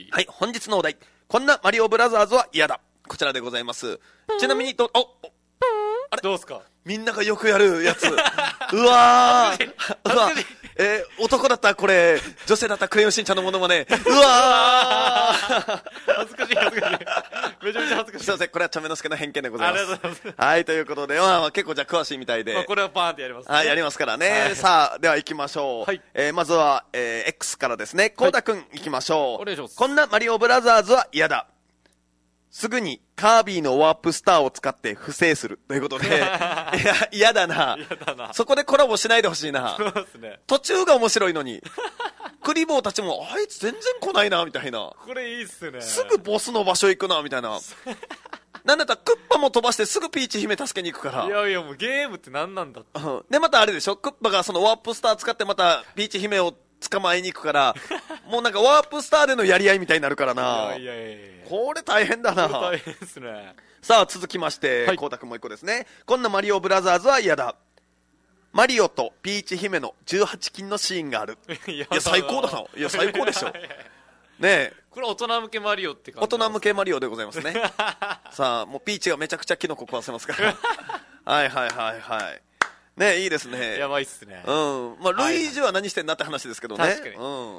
はい。本日のお題、こんなマリオブラザーズは嫌だ。こちらでございます。ちなみに、ど、お、おあれどうすかみんながよくやるやつ。うわー。うわえー、男だったらこれ、女性だったらクレヨンしんちゃんのものまね。うわー。 恥ずかしい恥ずかしい。めちゃめちゃ恥ずかしい。 すいません、これはちゃめのすけの偏見でございます。 ありがとうございます。 はい、ということで、まあ、結構じゃあ詳しいみたいで。まあ、 これはバーンってやりますね。 はい、やりますからね。 はい、 さあ、では行きましょう。はい。えー、まずは、えー、X からですね、コウタくん行きましょう。 お願いします。 こんなマリオブラザーズは嫌だ。すぐにカービーのワープスターを使って不正するということで、いや、嫌だな。 嫌だな。 そこでコラボしないでほしいな。 そうですね。 途中が面白いのに。クリボーたちも、あいつ全然来ないな、みたいな。 これいいっすね。 すぐボスの場所行くな、みたいな。なんだったらクッパも飛ばしてすぐピーチ姫助けに行くから。 いやいや、もうゲームって何なんだって。 うん。で、またあれでしょ、クッパがそのワープスター使ってまたピーチ姫を捕まえに行くから、もうなんかワープスターでのやり合いみたいになるからな。 いやいやいやこれ大変だな。 これ大変ですね。 さあ、続きまして、はい、コウタ君もう一個ですね。こんなマリオブラザーズは嫌だ。マリオとピーチ姫のじゅうはち禁のシーンがある。いや、最高だな。いや、最高でしょ。ねえ。 これ大人向けマリオって感じ、 大人向けマリオでございますね。さあ、もうピーチがめちゃくちゃキノコ食わせますから。はいはいはいはい。ね、いいですね。 やばいっすね。 うん。まあ、ルイージは何してんだって話ですけどね。 確かに。うん。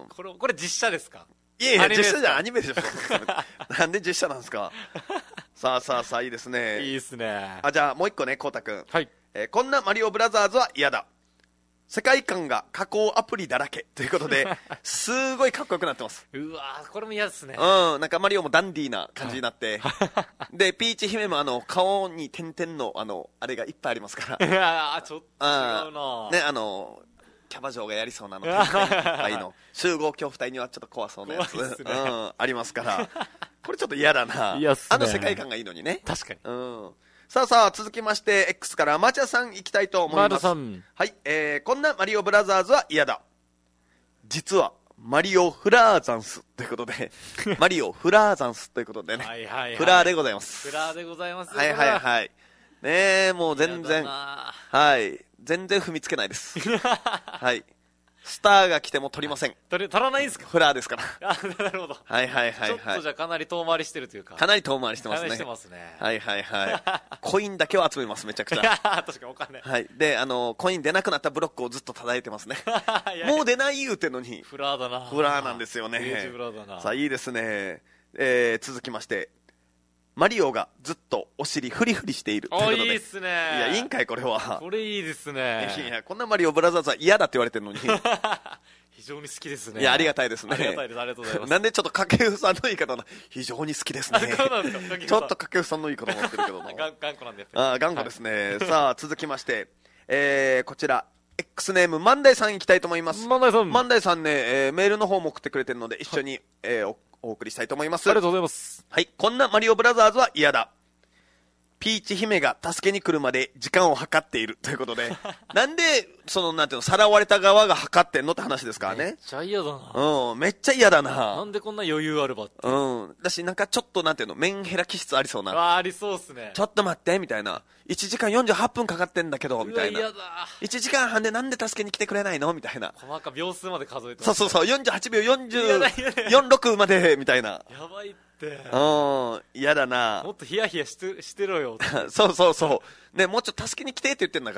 これ、これ実写ですか？ いやいや、実写じゃアニメでしょ。なんで実写なんですか？さあさあさあ、いいですね。 いいっすね。 あ、じゃあもう一個ね、コウタくん。 はい。 えー、こんなマリオブラザーズは嫌だ。世界観が加工アプリだらけということで、すごいかっこよくなってます。 うわー、これも嫌ですね。 うん、なんかマリオもダンディーな感じになって。で、ピーチ姫もあの、顔に点々の、あの、あれがいっぱいありますから。 いやー、ちょっと違うな。 ね、あの、キャバ嬢がやりそうなの、点々いっぱいの、集合恐怖体にはちょっと怖そうなやつ。ね、うん、ありますから。これちょっと嫌だな。 嫌っすね。 あの世界観がいいのにね。 確かに。 うん。さあさあ、続きまして、X からマチャさん行きたいと思います。マチャさん。はい、えー、こんなマリオブラザーズは嫌だ。実は、マリオフラーザンスということで、マリオフラーザンスということでね。はいはいはい。フラーでございます。 フラーでございます。 はいはいはい。ねえ、もう全然、はい。全然踏みつけないです。はい。スターが来ても取りません。 取らないんですか？ フラーですから。 あ、なるほど。 はいはいはいはい。 ちょっとじゃあかなり遠回りしてるというか。 かなり遠回りしてますね。 してますね。 はいはいはい。コインだけを集めます、めちゃくちゃ。 いや確かにお金。 はい。で、あの、コイン出なくなったブロックをずっと叩いてますね。もう出ない言うてんのに。 フラーだな。 フラーなんですよね。 フラーだな。 さあ、いいですね。えー、続きまして。マリオがずっとお尻フリフリしているということで。 いいっすね。いや、いいんかい、これは。 これいいですね。 いや、こんなマリオブラザーズは嫌だって言われてるのに。 非常に好きですね。 いや、ありがたいですね。 ありがたいです。ありがとうございます。 なんでちょっと掛布さんの言い方な、非常に好きですね。ちょっと掛布さんの言い方持ってるけどな。 頑固なんでやっぱり。ああ、頑固ですね。さあ、続きまして、えー、こちら。X ネーム、万代さん行きたいと思います。 万代さん。 万代さんね、えー、メールの方も送ってくれてるので、一緒に、えー、お、お送りしたいと思います。 ありがとうございます。 はい。こんなマリオブラザーズは嫌だ。ピーチ姫が助けに来るまで時間を計っているということで、なんで、その、なんていうの、さらわれた側が計ってんのって話ですからね。 めっちゃ嫌だな。 うん、めっちゃ嫌だな。 なんでこんな余裕あるばって。 うん。だし、なんかちょっと、なんていうの、メンヘラ気質ありそうな。 あ、ありそうっすね。 ちょっと待って、みたいな。いちじかんよんじゅうはっぷんかかってんだけど、みたいな。 嫌だ。 いちじかんはんでなんで助けに来てくれないのみたいな。 細か秒数まで数えてます。 そうそうそう、よんじゅうはちびょうよんじゅうよん、ろくまで、みたいな。 やばいって。うん、 嫌だな。 もっとヒヤヒヤしてしてろよ。 そうそうそう。ね、もうちょっと助けに来てって言ってんだから。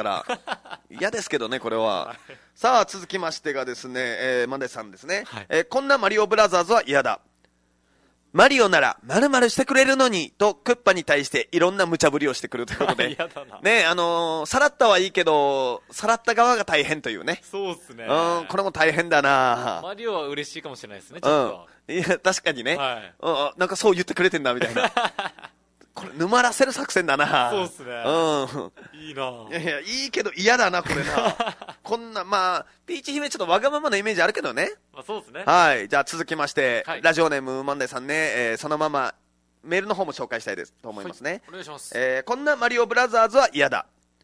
嫌ですけどね、これは。はい、さあ、続きましてがですね、えー、マネさんですね。はい、えー、こんなマリオブラザーズは嫌だ。マリオなら〇〇してくれるのにとクッパに対していろんな無茶ぶりをしてくるということでね、あのー、さらったはいいけどさらった側が大変というね。 そうっすね。 うん、これも大変だな。 マリオは嬉しいかもしれないですね、ちょっと。 うん、いや確かにね、 はい、 うん、なんかそう言ってくれてんだみたいな。これ沼らせる作戦だな。 そうっすね。 うん。 いいな。 いやいや、いいけど嫌だな、これな。こんな、まあ、ピーチ姫ちょっとわがままなイメージあるけどね。 まあそうですね。 はい。じゃあ続きまして、 はい、 ラジオネームマンデーさんね、えー、そのまま、メールの方も紹介したいですと思いますね。はい、 お願いします。 えー、こんなマリオブラザーズは嫌だ。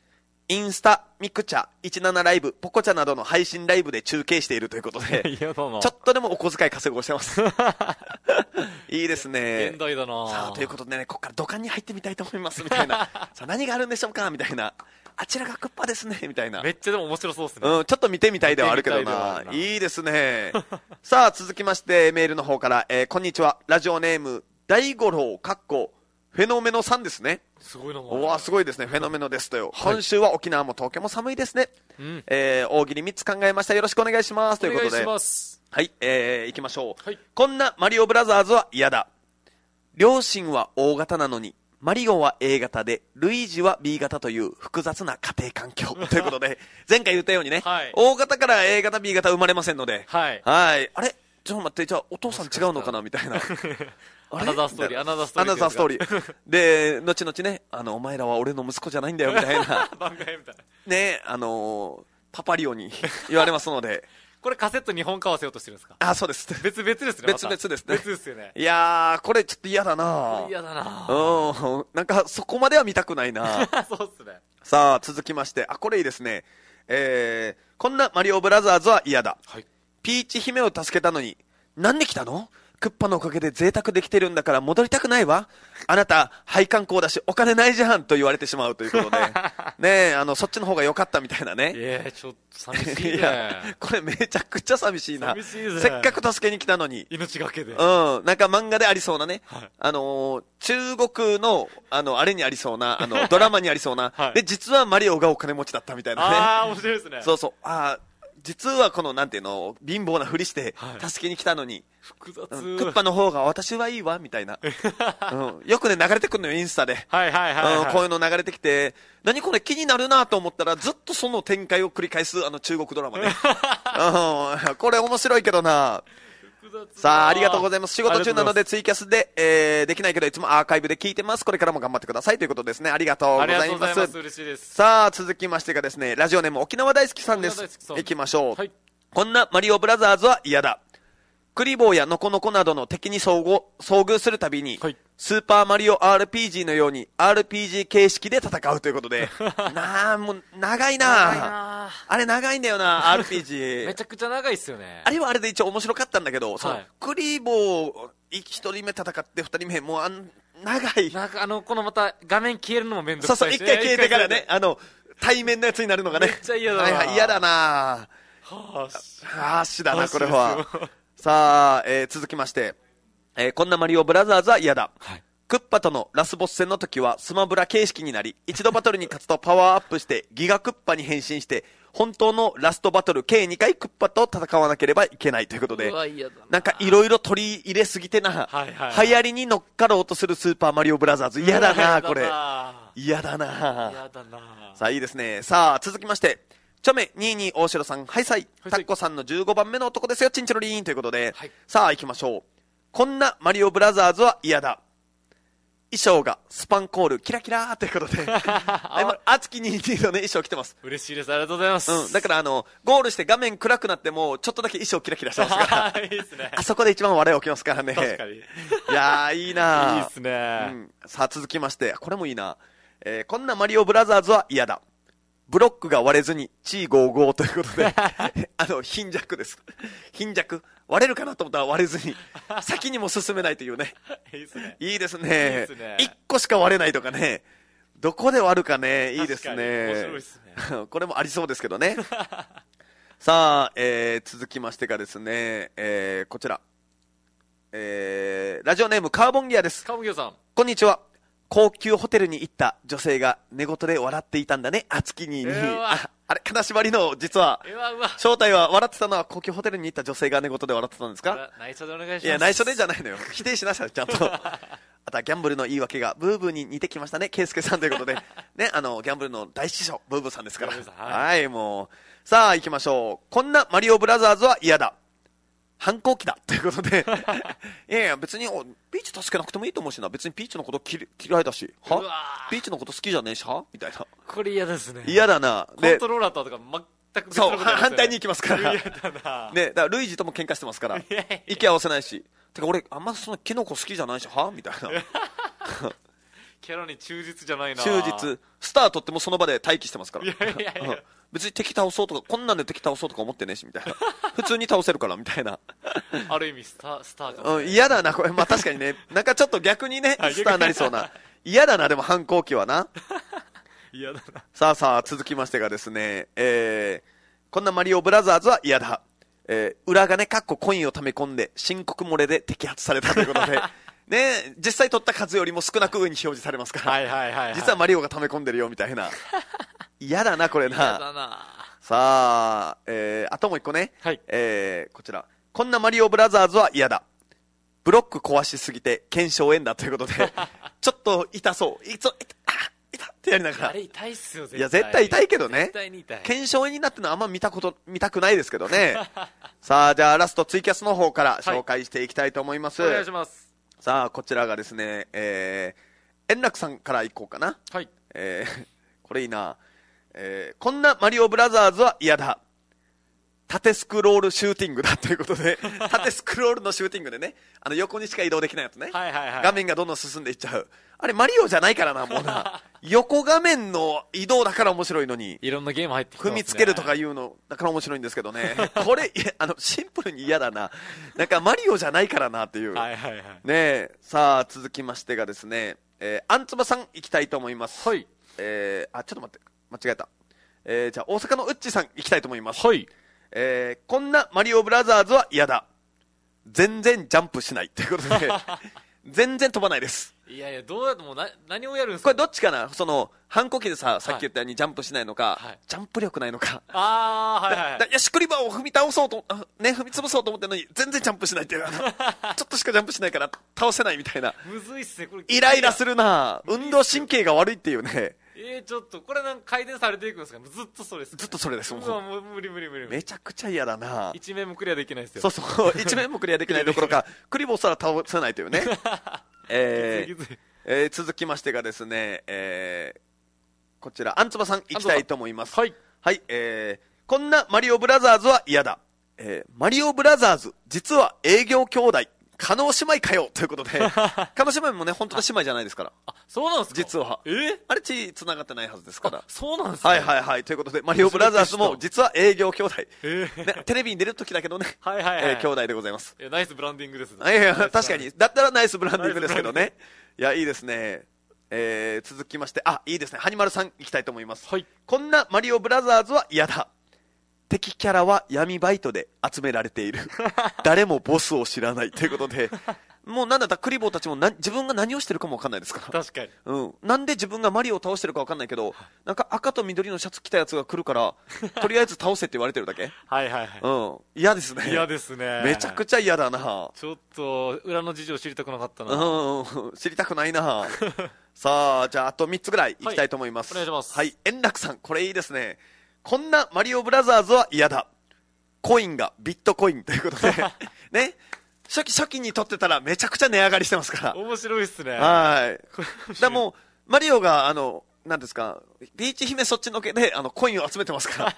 インスタ、ミクチャ、じゅうななライブ、ポコチャなどの配信ライブで中継しているということで、ちょっとでもお小遣い稼ごうしてます。いいですね。 現代だな。 さあ、ということでね、ここから土管に入ってみたいと思います、みたいな。さあ、何があるんでしょうかみたいな。あちらがクッパですね、みたいな。 めっちゃでも面白そうですね。 うん、ちょっと見てみたいではあるけどな。いいですね。さあ、続きまして、メールの方から、えー、こんにちは。ラジオネーム、大五郎、かっこ、フェノメノさんですね。 すごいな。 おわ、すごいですね。フェノメノですとよ。はい、今週は沖縄も東京も寒いですね。うん、えー、大喜利みっつ考えました。よろしくお願いします。ということで。 お願いします。 はい、えー、行きましょう。 はい、 こんなマリオブラザーズは嫌だ。両親は大型なのに、マリオは A 型で、ルイージは B 型という複雑な家庭環境。ということで、前回言ったようにね、はい、大型から A 型、B 型生まれませんので、 はい。 はい。あれちょっと待って、じゃあお父さん違うのかなみたいな。 アナザーストーリー、アナザーストーリー。 アナザーストーリー。で、後々ね、あの、お前らは俺の息子じゃないんだよ、みたいな。 番外みたいな。 ね、あのー、パパリオに言われますので。 これカセットにほん買わせようとしてるんですか？ あ、そうです。 別々ですね。 別々ですね。 別ですよね。 いやー、これちょっと嫌だな嫌だなうん。なんか、そこまでは見たくないなそうっすね。 さあ、続きまして、あ、これいいですね。えー、こんなマリオブラザーズは嫌だ。はい。ピーチ姫を助けたのに、なんで来たの？クッパのおかげで贅沢できてるんだから戻りたくないわ。あなた、配管工だしお金ないじゃんと言われてしまうということで。ねえ、あの、そっちの方が良かったみたいなね。 いやちょっと寂しいね。 いや、これめちゃくちゃ寂しいな。 寂しいぜ。 せっかく助けに来たのに。 命がけで。 うん。なんか漫画でありそうなね。はい、あのー、中国の、あの、あれにありそうな、あの、ドラマにありそうな。はい、で、実はマリオがお金持ちだったみたいなね。 ああ、面白いですね。 そうそう。ああ。実はこのなんていうの貧乏なふりして助けに来たのに、はい、 複雑、 うん、クッパの方が私はいいわみたいな、うん、よくね流れてくるのよインスタで、 はいはいはい、はい、 うん、こういうの流れてきて何これ気になるなと思ったらずっとその展開を繰り返すあの中国ドラマね、うん、これ面白いけどな。さあ、ありがとうございます。仕事中なのでツイキャスで、えー、できないけどいつもアーカイブで聞いてます。これからも頑張ってくださいということですね。ありがとうございます。ありがとうございます。 嬉しいです。 さあ、続きましてがですね、ラジオネーム沖縄大好きさんです。行きましょう。はい、こんなマリオブラザーズは嫌だ。クリボーやノコノコなどの敵に遭遇、遭遇するたびに、はい、スーパーマリオ アールピージー のように アールピージー 形式で戦うということで、なあ、もう長いな長いなあれ長いんだよな、アールピージー。 めちゃくちゃ長いっすよね。 あれはあれで一応面白かったんだけど、はい、そのクリボー一人目戦って二人目、もうあん、長い。 なんかあの、このまた画面消えるのもめんどくさいし、ね。 そうそう、一回消えてからね、あの、対面のやつになるのがね。 めっちゃ嫌だな。 はいはい、嫌だなはぁしだな、これは。さあ、えー、続きまして、えー、こんなマリオブラザーズは嫌だ。はい、クッパとのラスボス戦の時はスマブラ形式になり、一度バトルに勝つとパワーアップしてギガクッパに変身して、本当のラストバトル計にかいクッパと戦わなければいけないということで、な, なんかいろいろ取り入れすぎてな、はいはいはい、流行りに乗っかろうとするスーパーマリオブラザーズ。嫌だな、これ。嫌だな。 嫌だな。 さあ、いいですね。さあ、続きまして、チョメにじゅうに大城さん、はいさい。タッコさんのじゅうごばんめの男ですよ、チンチロリーンということで。はい、さあ、行きましょう。こんなマリオブラザーズは嫌だ。衣装がスパンコールキラキラーということで、今、熱きにじゅうにのね、衣装着てます。 嬉しいです。ありがとうございます。 うん。だからあの、ゴールして画面暗くなっても、ちょっとだけ衣装キラキラしてますから。 いいですね。 あそこで一番笑い起きますからね。 確かに。いやー、いいなー。 いいですね、 うん。さあ、続きまして、これもいいな。えー、こんなマリオブラザーズは嫌だ。ブロックが割れずに、チーゴーゴーということで、あの、貧弱です。貧弱。割れるかなと思ったら割れずに、先にも進めないというね。 いいですね。 いいですね。いっこしか割れないとかね。どこで割るかね、いいですね。 面白いですね。これもありそうですけどね。さあ、えー、続きましてがですね、えー、こちら。えー、ラジオネームカーボンギアです。 カーボンギアさん。 こんにちは。高級ホテルに行った女性が寝言で笑っていたんだね、あつきに。あ, あれ、金縛りの、実は、正体は笑ってたのは高級ホテルに行った女性が寝言で笑ってたんですか？ 内緒でお願いします。 いや、内緒でじゃないのよ。否定しなさい、ちゃんと。あとはギャンブルの言い訳が、ブーブーに似てきましたね、ケイスケさんということで。ね、あの、ギャンブルの大師匠、ブーブーさんですから。はい、はい、もう。さあ、行きましょう。こんなマリオブラザーズは嫌だ。反抗期だということでいやいや別にピーチ助けなくてもいいと思うしな、別にピーチのこと嫌いだし、はピーチのこと好きじゃねえし、はみたいな。 これ嫌ですね。 嫌だな。 コントローラーとか全く別のことですね。そう、反対に行きますから。 嫌だな。 ね、だからルイージとも喧嘩してますから、息合わせないし。てか俺あんまそのキノコ好きじゃないし、はみたいな。 キャラに忠実じゃないな。 忠実。スター取ってもその場で待機してますから。 いやいやいや別に敵倒そうとか、こんなんで敵倒そうとか思ってねえし、みたいな。普通に倒せるから、みたいな。 ある意味スター、スターかも、 ね。うん、嫌だな、これ。まあ確かにね、なんかちょっと逆にね、スターになりそうな。嫌だな、でも反抗期はな。 嫌だな。 さあさあ、続きましてがですね、えー、こんなマリオブラザーズは嫌だ。えー、裏金かっこコインを溜め込んで、申告漏れで摘発されたということで、ね、実際取った数よりも少なく上に表示されますから、 はいはいはい、はい、 実はマリオが溜め込んでるよみたいな。嫌だな、これな。 嫌だな。 さあ、えー、あともう一個ね、 はい、 えー、こちら。こんなマリオブラザーズは嫌だ。ブロック壊しすぎて腱鞘炎だということで、ちょっと痛そう。いつ、痛、あ、痛ってやりながら。 あれ痛いっすよ、絶対。 いや、絶対痛いけどね。 絶対に痛い。 腱鞘炎になってるのはあんま見たこと、見たくないですけどね。さあ、じゃあラストツイキャスの方から紹介していきたいと思います。 はい、お願いします。 さあ、こちらがですね、えー、円楽さんからいこうかな。 はい。 えー、これいいな。えー、こんなマリオブラザーズは嫌だ。縦スクロールシューティングだということで、縦スクロールのシューティングでね、あの横にしか移動できないやつね。 はいはいはい。 画面がどんどん進んでいっちゃう。あれマリオじゃないからな、もうな。横画面の移動だから面白いのに。 いろんなゲーム入ってきてますね。 踏みつけるとかいうの、だから面白いんですけどね。これ、いや、あの、シンプルに嫌だな。なんかマリオじゃないからなっていう。 はいはいはい。 ねえ、さあ、続きましてがですね、えー、あんつばさん行きたいと思います。 はい。 えー、あ、ちょっと待って、間違えた。えー、じゃあ、大阪のうっちさん行きたいと思います。 はい。 えー、こんなマリオブラザーズは嫌だ。全然ジャンプしない。ということで、全然飛ばないです。 いやいや、どうやってもな、何をやるんですか？ これどっちかな、その、反抗期でさ、さっき言ったようにジャンプしないのか、はい、ジャンプ力ないのか。 あー、はいはい、はい。 よし、クリバーを踏み倒そうと、ね、踏み潰そうと思ってるのに、全然ジャンプしないっていう、あの、ちょっとしかジャンプしないから倒せないみたいな。 むずいっすね、これ。 イライラするな。運動神経が悪いっていうね。 えー、ちょっと、これなんか回転されていくんですか？ずっとそれです、ね。 ずっとそれです。 もう、もう無理無理無理。 めちゃくちゃ嫌だな。 一面もクリアできないですよ。 そうそう、一面もクリアできないどころか、クリボーすら倒せないというね。えー、えー、続きましてがですね、えー、こちら、あんつばさん行きたいと思います。 はい。 はい、えー、こんなマリオブラザーズは嫌だ。えー、マリオブラザーズ、実は営業兄弟。加納姉妹かよということで、加納姉妹もね、本当の姉妹じゃないですから。 あ、そうなんですか？ 実は。 えー、 あれ血繋がってないはずですから。 そうなんですか？ はいはいはい。ということで、マリオブラザーズも実は営業兄弟。 えーね、テレビに出るときだけどね、 はいはいはい、 えー、兄弟でございます。 いや、ナイスブランディングですね。 いやいや、確かに。だったらナイスブランディングですけどね。いや、いいですね。えー、続きまして、あ、いいですね。ハニマルさん行きたいと思います。 はい。 こんなマリオブラザーズは嫌だ。敵キャラは闇バイトで集められている。誰もボスを知らないということで、もうなんだったらクリボーたちもな自分が何をしてるかもわかんないですから。 確かに。 うん。なんで自分がマリオを倒してるかわかんないけど、なんか赤と緑のシャツ着たやつが来るから、とりあえず倒せって言われてるだけ。 はいはいはい。 うん。嫌ですね。 嫌ですね。 めちゃくちゃ嫌だな。 ちょっと、裏の事情知りたくなかったな。 うん。知りたくないな。さあ、じゃああとみっつぐらいいきたいと思います。 はい、お願いします。 はい。円楽さん、これいいですね。こんなマリオブラザーズは嫌だ。コインがビットコインということで、ね。初期初期に取ってたらめちゃくちゃ値上がりしてますから。 面白いっすね。 はい。だもう、マリオが、あの、なんですか、ピーチ姫そっちのけで、あの、コインを集めてますから。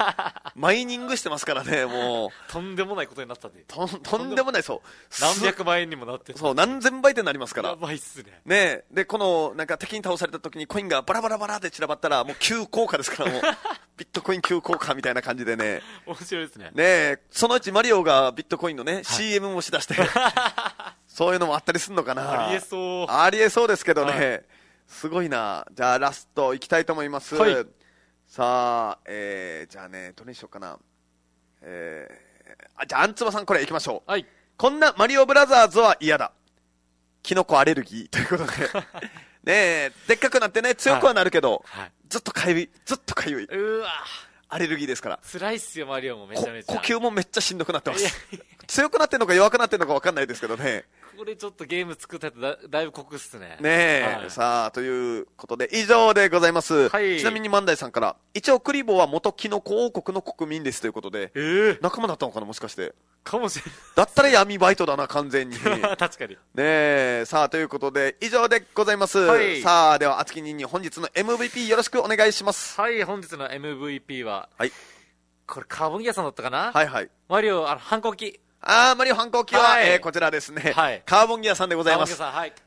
マイニングしてますからね、もう。とんでもないことになったで。 と、とんでもない、そう。 何百万円にもなって。 そう、何千倍ってなりますから。 やばいっすね。 ねで、この、なんか敵に倒された時にコインがバラバラバラって散らばったら、もう急降下ですから、もう。ビットコイン急降下みたいな感じでね。 面白いですね。 ねそのうちマリオがビットコインのね、はい、シーエム もしだして、そういうのもあったりするのかな。 ありえそう。 ありえそうですけどね。はい、すごいな。じゃあラストいきたいと思います。はい、さあ、えー、じゃあね、どれにしようかな。えー、あ、じゃあ、あんつばさんこれいきましょう。 はい。 こんなマリオブラザーズは嫌だ。キノコアレルギーということで。ねえ、でっかくなってね、強くはなるけど、はいはい、ずっとかゆい、ずっとかゆい。 うわアレルギーですから。 辛いっすよ、マリオもめちゃめちゃ。 呼吸もめっちゃしんどくなってます。強くなってんのか弱くなってんのか分かんないですけどね。 これちょっとゲーム作ったやつだ、だいぶ酷っすね。 ねえ、はい、さあ、ということで以上でございます。はい、ちなみに万代さんから、一応クリボーは元キノコ王国の国民ですということで、 えー、 仲間だったのかなもしかして。 かもしれない。 だったら闇バイトだな、完全に。 確かに。 ねえ、さあ、ということで、以上でございます。はい、さあ、では、あつきにんに本日の エムブイピー よろしくお願いします。 はい、本日の エムブイピー は、 はい。 これ、カーボンギアさんだったかな。 はいはい。 マリオ、あの、反抗期。 あー、マリオ反抗期は、はい、えー、こちらですね。はい。カーボンギアさんでございます。 カーボンギアさん、はい。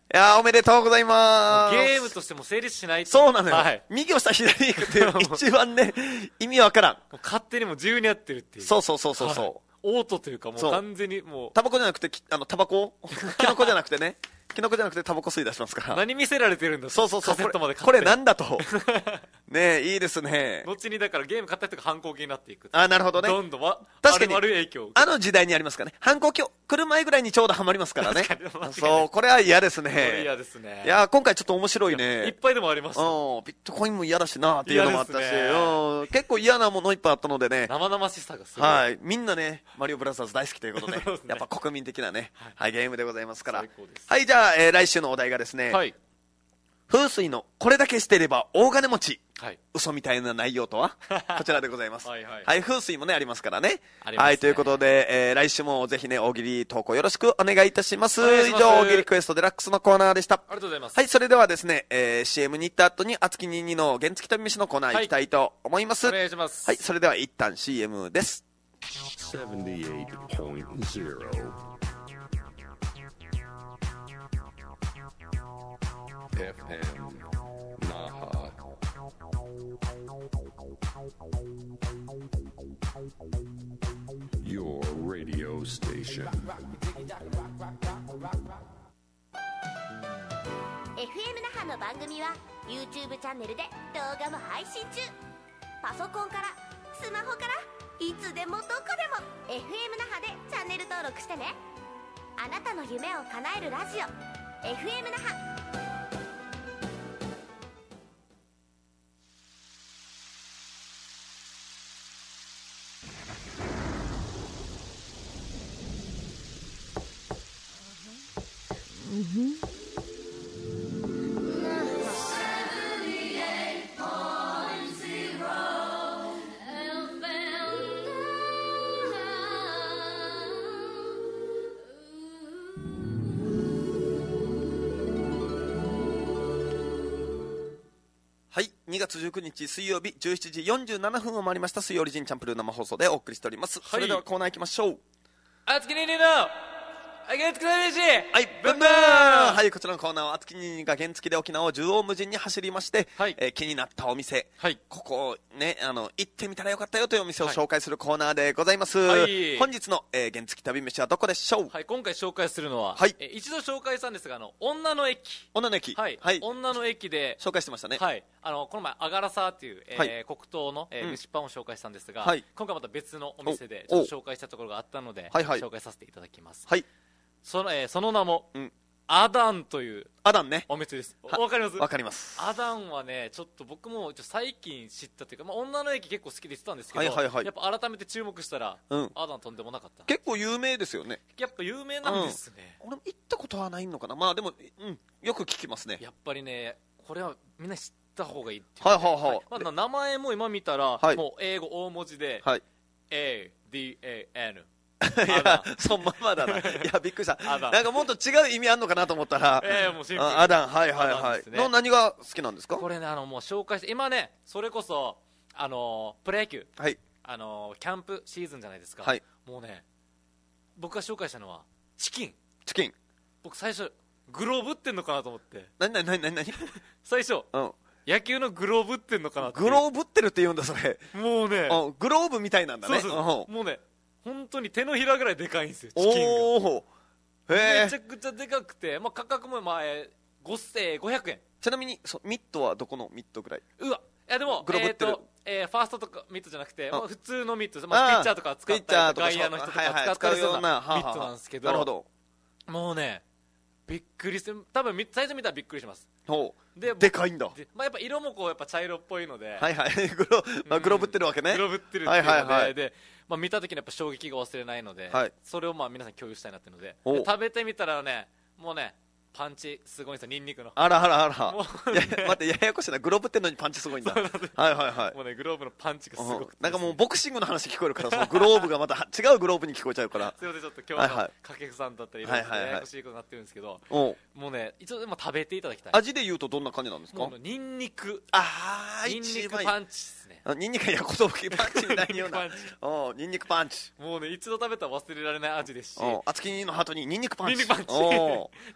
いやーおめでとうございます。 ゲームとしても成立しないと。 そうなのよ。 はい、 右押したら左に行くっていう一番ね、意味わからん。もう勝手にも自由にやってるっていう。 そうそうそうそうそう。はい、 オートというかもう完全にもう。 タバコじゃなくて、あの、タバコキノコじゃなくてね。キノコじゃなくてタバコ吸い出しますから。 何見せられてるんだ。 そうそうそう。 カセットまで買って。 これなんだと。ねえ、いいですね。 後にだからゲーム買った人が反抗期になっていく。 あ、なるほどね。 どんどんわ、 確かに悪い影響。 あの時代にありますからね。反抗期来る前ぐらいにちょうどハマりますからね。そう、これは嫌ですね。これ嫌ですね。 いや、今回ちょっと面白いね。 いっぱいでもありました。 うん、ビットコインも嫌だしなっていうのもあったし、うん、結構嫌なものいっぱいあったのでね。 生々しさがすごい。 はい。みんなね、マリオブラザーズ大好きということで、やっぱ国民的なね、はい、ゲームでございますから。はい、じゃあ、えー、来週のお題がですね、はい、風水のこれだけしてれば大金持ち、はい、嘘みたいな内容とはこちらでございますはい、はいはい、風水もねありますから ね, ねはいということで、えー、来週もぜひね大喜利投稿よろしくお願いいたします。以上大喜利クエストデラックスのコーナーでした。ありがとうございます。 はい、それではですね、えー、シーエム に行った後にあつきににの原付飛び飯のコーナー行きたいと思います、 はい、お願いします。 はい、それでは一旦 シーエム です。 セブンティーエイトポイントゼロエフエム Naha Your radio station エフエム 那覇の番組は YouTube チャンネルで動画も配信中。パソコンからスマホからいつでもどこでも エフエム 那覇でチャンネル登録してね。あなたの夢を叶えるラジオ エフエム 那覇。 はい、にがつじゅうくにち水曜日じゅうしちじよんじゅうななふんを回りました水曜リジンチャンプルー生放送でお送りしております、はい、それではコーナー行きましょう。 あつきににの原付飛び飯、 はい、ブンブン。はい、こちらのコーナーはあつきににが原付で沖縄を縦横無尽に走りまして、はい、えー、気になったお店、はい、ここね、あの行ってみたらよかったよというお店を紹介するコーナーでございます、はい、本日の、えー、原付旅飯はどこでしょう。 はい、今回紹介するのは、はい、えー、一度紹介したんですが、あの女の駅女の駅、 はい、はい、女の駅で紹介してましたね。 はい、あのこの前アガラサーっていう、えーはい、黒糖の、えー、蒸しパンを紹介したんですが、はい、今回また別のお店でちょっと紹介したところがあったので、はいはい、紹介させていただきます。はい、その、えー、その名も、うん、アダンというアダンねお店です。わかります？ わかります。 アダンはね、ちょっと僕もちょ最近知ったというか、まあ、女の駅結構好きで言ってたんですけど、はいはいはい、やっぱ改めて注目したら、うん、アダンとんでもなかった。 結構有名ですよね。 やっぱ有名なんですね、 うん、俺も行ったことはないのかな。まあでも、うん、よく聞きますね。 やっぱりね、これはみんな知った方がいいっていう、ね、 はいはいはい、 まあ、名前も今見たら、はい、もう英語大文字で、はい、エー ディー エー エヌいや、そのままだな。いや、びっくりした。なんかもっと違う意味あんのかなと思ったら、 えー、もうシンプルアダン、はいはいはい。ね、の何が好きなんですか？ これね、あの、もう紹介して、今ね、それこそ、あの、プロ野球、はい、あの、キャンプシーズンじゃないですか。はい、もうね、僕が紹介したのは、チキン。 チキン。 僕最初、グローブってんのかなと思って。 なになになになになに最初、うん。野球のグローブってんのかなって。 グローブってるって言うんだ、それ。 もうね、 グローブみたいなんだね。 そうそう。もうね、本当に手のひらぐらいでかいんですよ、チキンが。 おー、 めちゃくちゃでかくて、まあ、価格もまあごせんごひゃくえん。 ちなみにそミットはどこのミットぐらい？ うわ、いやでも、えーとえー、ファーストとかミットじゃなくて、まあ、普通のミット、まあ、ピッチャーとか使ったりとか、外野の人とか使ったりするようなミットなんですけど、なるほど。もうね、びっくりする。多分最初見たらびっくりします。 ほう。で、でかいんだ。 まあ、やっぱ色もこうやっぱ茶色っぽいので、 はいはい、グロ、まあ、グロぶってるわけね。 グロぶってるっていうので、はいはいはい、で、まあ、見た時にやっぱ衝撃が忘れないので、はい、それをまあ皆さん共有したいなっていうので、で食べてみたらね、もうね、パンチすごいんですよ、ニンニクの。 あらあらあら。もう、ね、待って、ややこしいな。グローブってんのにパンチすごいんだ。はいはいはい。 もうね、グローブのパンチがすごくて、 なんかもうボクシングの話聞こえるから、そのグローブがまた違うグローブに聞こえちゃうから。 すいません、ちょっと今日の掛布さんだったり、いろいろややこしいことになってるんですけど、もうね、一応でも食べていただきたい。 味で言うとどんな感じなんですか？ ニンニク。 あー、 ニンニクパンチですね。 ニンニク、いや、ことぶきパンチにないような。ニンニクパンチ。 もうね、一度食べたら忘れられない味ですし。 あつきのハートにニンニクパンチ。 ニンニクパンチ。でも、も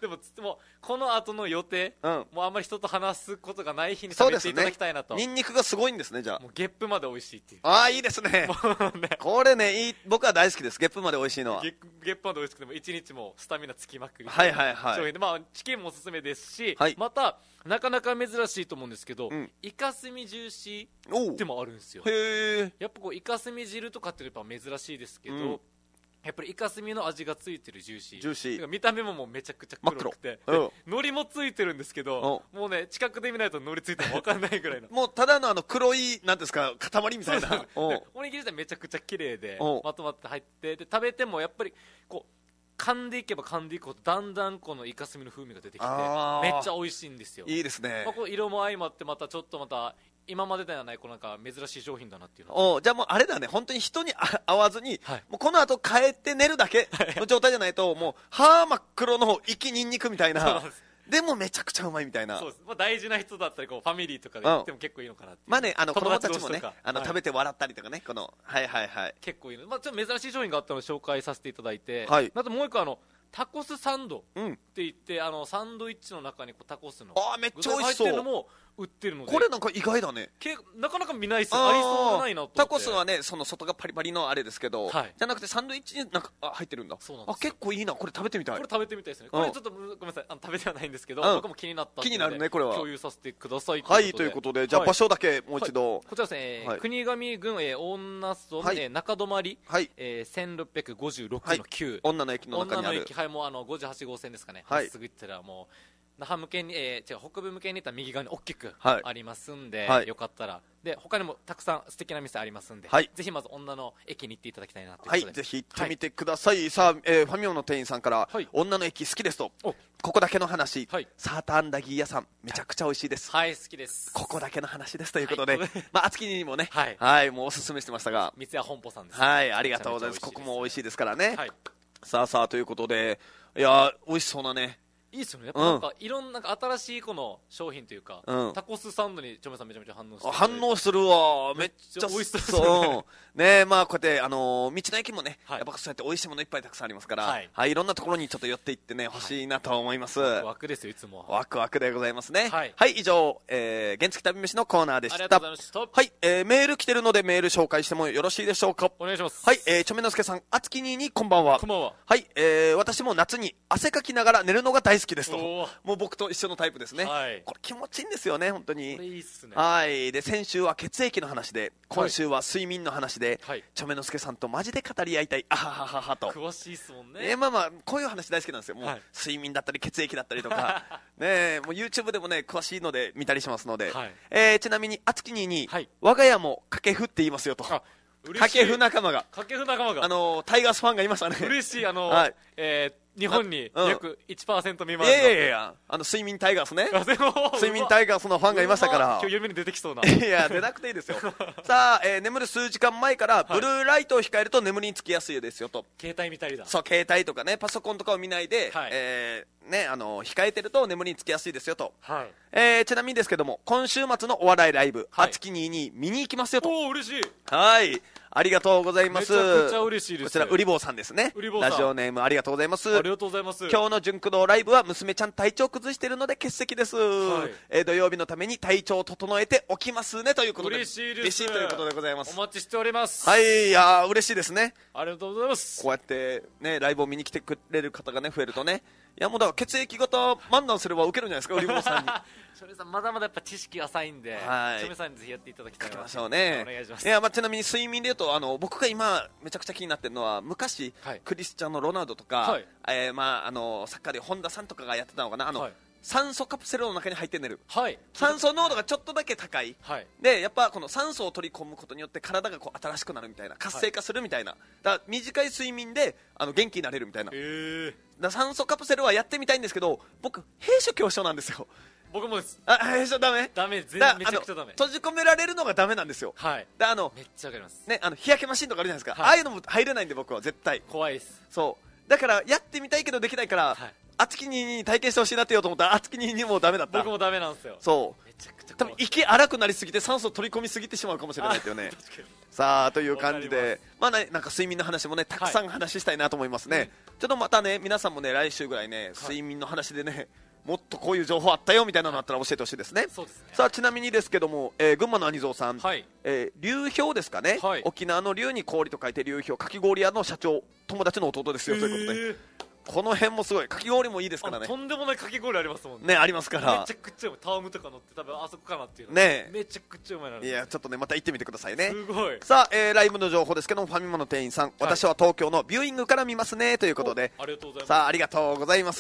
もこの後の予定、うん、もうあんまり人と話すことがない日に食べていただきたいなと。 ニンニクがすごいんですね。じゃあもうゲップまで美味しいっていう。 ああいいですね。ねこれねいい、僕は大好きです。ゲップまで美味しいのは。 ゲ, ゲップまで美味しくてもいちにちもスタミナつきまくり。 はいはいはい。 商品で、まあチキンもおすすめですし、 はい、 またなかなか珍しいと思うんですけど、うん、イカスミジューシーでもあるんですよ。 へえ。 やっぱこうイカスミ汁とかってやっぱ珍しいですけど、うん、やっぱりイカスミの味がついてるジューシー、 ジューシー、 見た目ももうめちゃくちゃ黒くて、海苔もついてるんですけど、もうね近くで見ないと海苔ついても分かんないぐらいのもうただのあの黒いなんですか塊みたいな。 おにぎり自体めちゃくちゃ綺麗でまとまって入ってで、食べてもやっぱりこう噛んでいけば噛んでいくほどだんだんこのイカスミの風味が出てきてめっちゃ美味しいんですよ。 いいですね。 まあ、こう色も相まってまたちょっとまた今までではないこうなんか珍しい商品だなっていうの。おじゃあもうあれだね、本当に人に会わずに、はい、もうこの後帰って寝るだけの状態じゃないともう歯真っ黒の生きニンニクみたいなでもめちゃくちゃうまいみたいな。 そうです、まあ、大事な人だったりこうファミリーとかで行っても結構いいのかなっていう、 まあね、あの子供たちもねあの、はい、食べて笑ったりとかね、このはいはいはい結構いいの、まあ、ちょっと珍しい商品があったので紹介させていただいて、 はい、 あともう一個あのタコスサンドって言って、うん、あのサンドイッチの中にこうタコスのあめっちゃ美味しそう入ってるのも売ってるので、 これなんか意外だね。 なかなか見ないっす。ありそうじゃないなと思って。 タコスはねその外がパリパリのあれですけど、 はい、 じゃなくてサンドイッチになんかあ入ってるんだ。 そうなんです。 あ結構いいな、これ食べてみたい。 これ食べてみたいですね。これちょっとごめんなさい、あの食べてはないんですけど、 うん、 僕も気になった気になるね、これは共有させてください。 はいということで、じゃあ場所だけもう一度、 はい、こちらですね、はい、国頭郡、えー、恩納村、はい、中泊、はいえー、せんろっぴゃくごじゅうろくのきゅう、 はい、女の駅の中にある女の駅、はい、もうあのごじゅうはちごうせんですかね、 はい、 すぐ行ったらもう那覇向けに、えー、違う北部向けに行ったら右側に大きくありますんで、 はい、 よかったらで他にもたくさん素敵な店ありますんで、 はい、 ぜひまず女の駅に行っていただきたいなということで、はい、ぜひ行ってみてください、はい、さあ、えー、ファミオの店員さんから、はい、女の駅好きですと、ここだけの話、はい、サーターアンダギー屋さんめちゃくちゃ美味しいです。 はい、好きです。 ここだけの話ですということで、はい、まあ厚木にもね、 はい、 はい、もうおすすめしてましたが、 三ツ矢本舗さんです、 ね、はい、ありがとうございます。ここも美味しいですからね、はい、さあさあということで、いや美味しそうなね、 いいですよね。やっぱなんか、うん、いろんな新しいこの商品というか、 うん、 タコスサンドにチョメさんめちゃめちゃ反応して反応するわ。めっちゃ美味しそうですね。 ねまあこうやってあのー、道の駅もね、はい、やっぱそうやって美味しいものいっぱいたくさんありますから、はい、はい、いろんなところにちょっと寄っていってね欲しいなと思います。 ワクワクですよいつも。 ワクワクでございますね。 はい、 はい、以上、えー、原付旅飯のコーナーでした。ありがとうございました。 はい、えー、メール来てるのでメール紹介してもよろしいでしょうか。 お願いします。 はい、えー、ちょめのすけさん、あつきににこんばんは。 こんばんは。 はい、えー、私も夏に汗かきながら寝るのが大好きですと。もう僕と一緒のタイプですね、 はい、 これ気持ちいいんですよね本当に。 これいいっすね。 はいで先週は血液の話で今週は睡眠の話で、はい、ちょめのすけさんとマジで語り合いたい、あははははと。 詳しいっすもんね。 えー、まあまあこういう話大好きなんですよ。もう、はい、睡眠だったり血液だったりとかねもう YouTube でもね詳しいので見たりしますので、はい、えー、ちなみにあつきにに、はい、我が家も掛布って言いますよと。掛布仲間が掛布仲間があのー、タイガースファンがいましたね。 嬉しい。あのー、はい、えー日本に約 いちパーセント 未満の、 いやいやいやあの睡眠タイガースね睡眠タイガースのファンがいましたから、 今日夢に出てきそうな。 いや出なくていいですよさあ、えー、眠る数時間前からブルーライトを控えると眠りにつきやすいですよと。 携帯見たりだ。 そう携帯とかねパソコンとかを見ないで、はい、えーね、あの控えてると眠りにつきやすいですよと、はい、えー、ちなみにですけども今週末のお笑いライブ、はい、あつきにに見に行きますよと。 おー嬉しい。 はいありがとうございます。 めちゃくちゃ嬉しいです。 こちらうり坊さんですね。ラジオネームありがとうございます。 ありがとうございます。 今日の純駆動ライブは娘ちゃん体調崩しているので欠席です、はい、えー、土曜日のために体調を整えておきますねということで。 嬉しいです。 嬉しいということでございます。 お待ちしております。 はい、いや嬉しいですね。 ありがとうございます。 こうやってねライブを見に来てくれる方がね増えるとね、いやもうだから血液型漫談すれば受けるんじゃないですか、うり坊さんに。 しょめさんまだまだやっぱ知識浅いんで、はい、しょめさんにぜひやっていただきたいなと。 ましょうね。 お願いします。 いや、まあ、ちなみに睡眠でいうとあの僕が今めちゃくちゃ気になってるのは昔、はい、クリスチャンのロナウドとか、はい、えー、まああのサッカーで本田さんとかがやってたのかな、あの、はい、酸素カプセルの中に入って寝る、はい、酸素濃度がちょっとだけ高い、はい、でやっぱこの酸素を取り込むことによって体がこう新しくなるみたいな、活性化するみたいな、はい、だから短い睡眠であの元気になれるみたいな、えー、だ酸素カプセルはやってみたいんですけど僕閉所恐怖症なんですよ。 僕もです。 あ、閉所ダメ？ ダメ、全然めちゃくちゃダメ。 閉じ込められるのがダメなんですよ。 はい。 だあのめっちゃわかります。 ね、あの日焼けマシンとかあるじゃないですか。はい、ああいうのも入れないんで僕は絶対。 怖いです。 そう。だからやってみたいけどできないから、はい、あつきに体験してほしいなって言おうと思ったらあつきにもダメだった。 僕もダメなんですよ。 そう。 めちゃくちゃ多分息荒くなりすぎて酸素取り込みすぎてしまうかもしれないですよね。さあという感じで、まあね、なんか睡眠の話もねたくさん話したいなと思いますね。はい、ちょっとまたね皆さんもね来週ぐらいね、はい、睡眠の話でねもっとこういう情報あったよみたいなのあったら教えてほしいですね。 そうですね。 さあちなみにですけども、えー、群馬の兄蔵さん、 はい、 えー、流氷ですかね、はい、沖縄の流に氷と書いて流氷、かき氷屋の社長、友達の弟ですよ、ということで、この辺もすごい、かき氷もいいですからね。 とんでもないかき氷ありますもんね。 ね、ありますから。 めちゃくちゃうまい。タワムとか乗って多分あそこかなっていうの。 ね、 めちゃくちゃうまいな。 いや、ちょっとね、また行ってみてくださいね。 すごい。 さあ、えー、ライブの情報ですけども、ファミマの店員さん、はい、私は東京のビューイングから見ますねということで、 ありがとうございます。 さあ、ありがとうございます。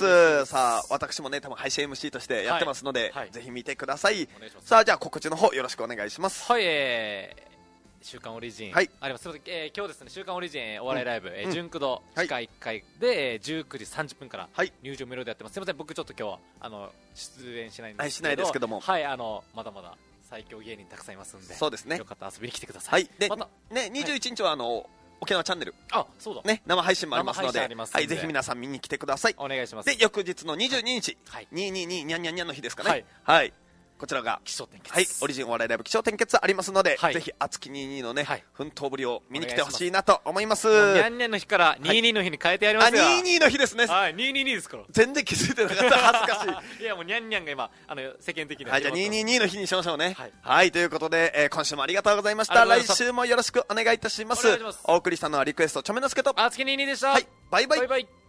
さあ、私もね、多分配信 エムシー としてやってますので、はいはい、ぜひ見てください。さあ、じゃあ告知の方よろしくお願いします。 はい、えー週刊オリジン、はい、あります。えー、今日ですね、週刊オリジンお笑いライブ、うん、えー、純駆動地下いっかいで、えー、じゅうくじさんじゅっぷんから入場無料でやってます。すみません、僕ちょっと今日はあの出演しないんですけど、はい、 しないですけども、 はい、あのまだまだ最強芸人たくさんいますんで、 そうですね。 よかったら遊びに来てください。 はい、で、 またね、にじゅういちにちはあの、はい、沖縄チャンネル、 あ、そうだね、生配信もありますので、 はい、 ぜひ皆さん見に来てください。 お願いします。 で、翌日のにじゅうににち、はい、にひゃくにじゅうににゃんにゃんにゃんの日ですかね。はい、はい、こちらが気象転結、 はい、オリジンお笑いライブ気象転結ありますので、はい、ぜひ熱きにじゅうにのね、はい、奮闘ぶりを見に来てほしいなと思います。 にゃんにゃんの日からにじゅうにの日に変えてやりますよ。 あ、にじゅうにの日ですね。 はい、にひゃくにじゅうにですから。 全然気づいてなかった。恥ずかしい。 いや、もうにゃんにゃんが今あの世間的には、 はい、じゃあにひゃくにじゅうにの日にしましょうね。はい、はい、ということで、えー、今週もありがとうございました。来週もよろしくお願いいたします。お送りしたのはリクエストちょめのすけとあつきにじゅうにでした。 はい、バイバイ。 バイバイ。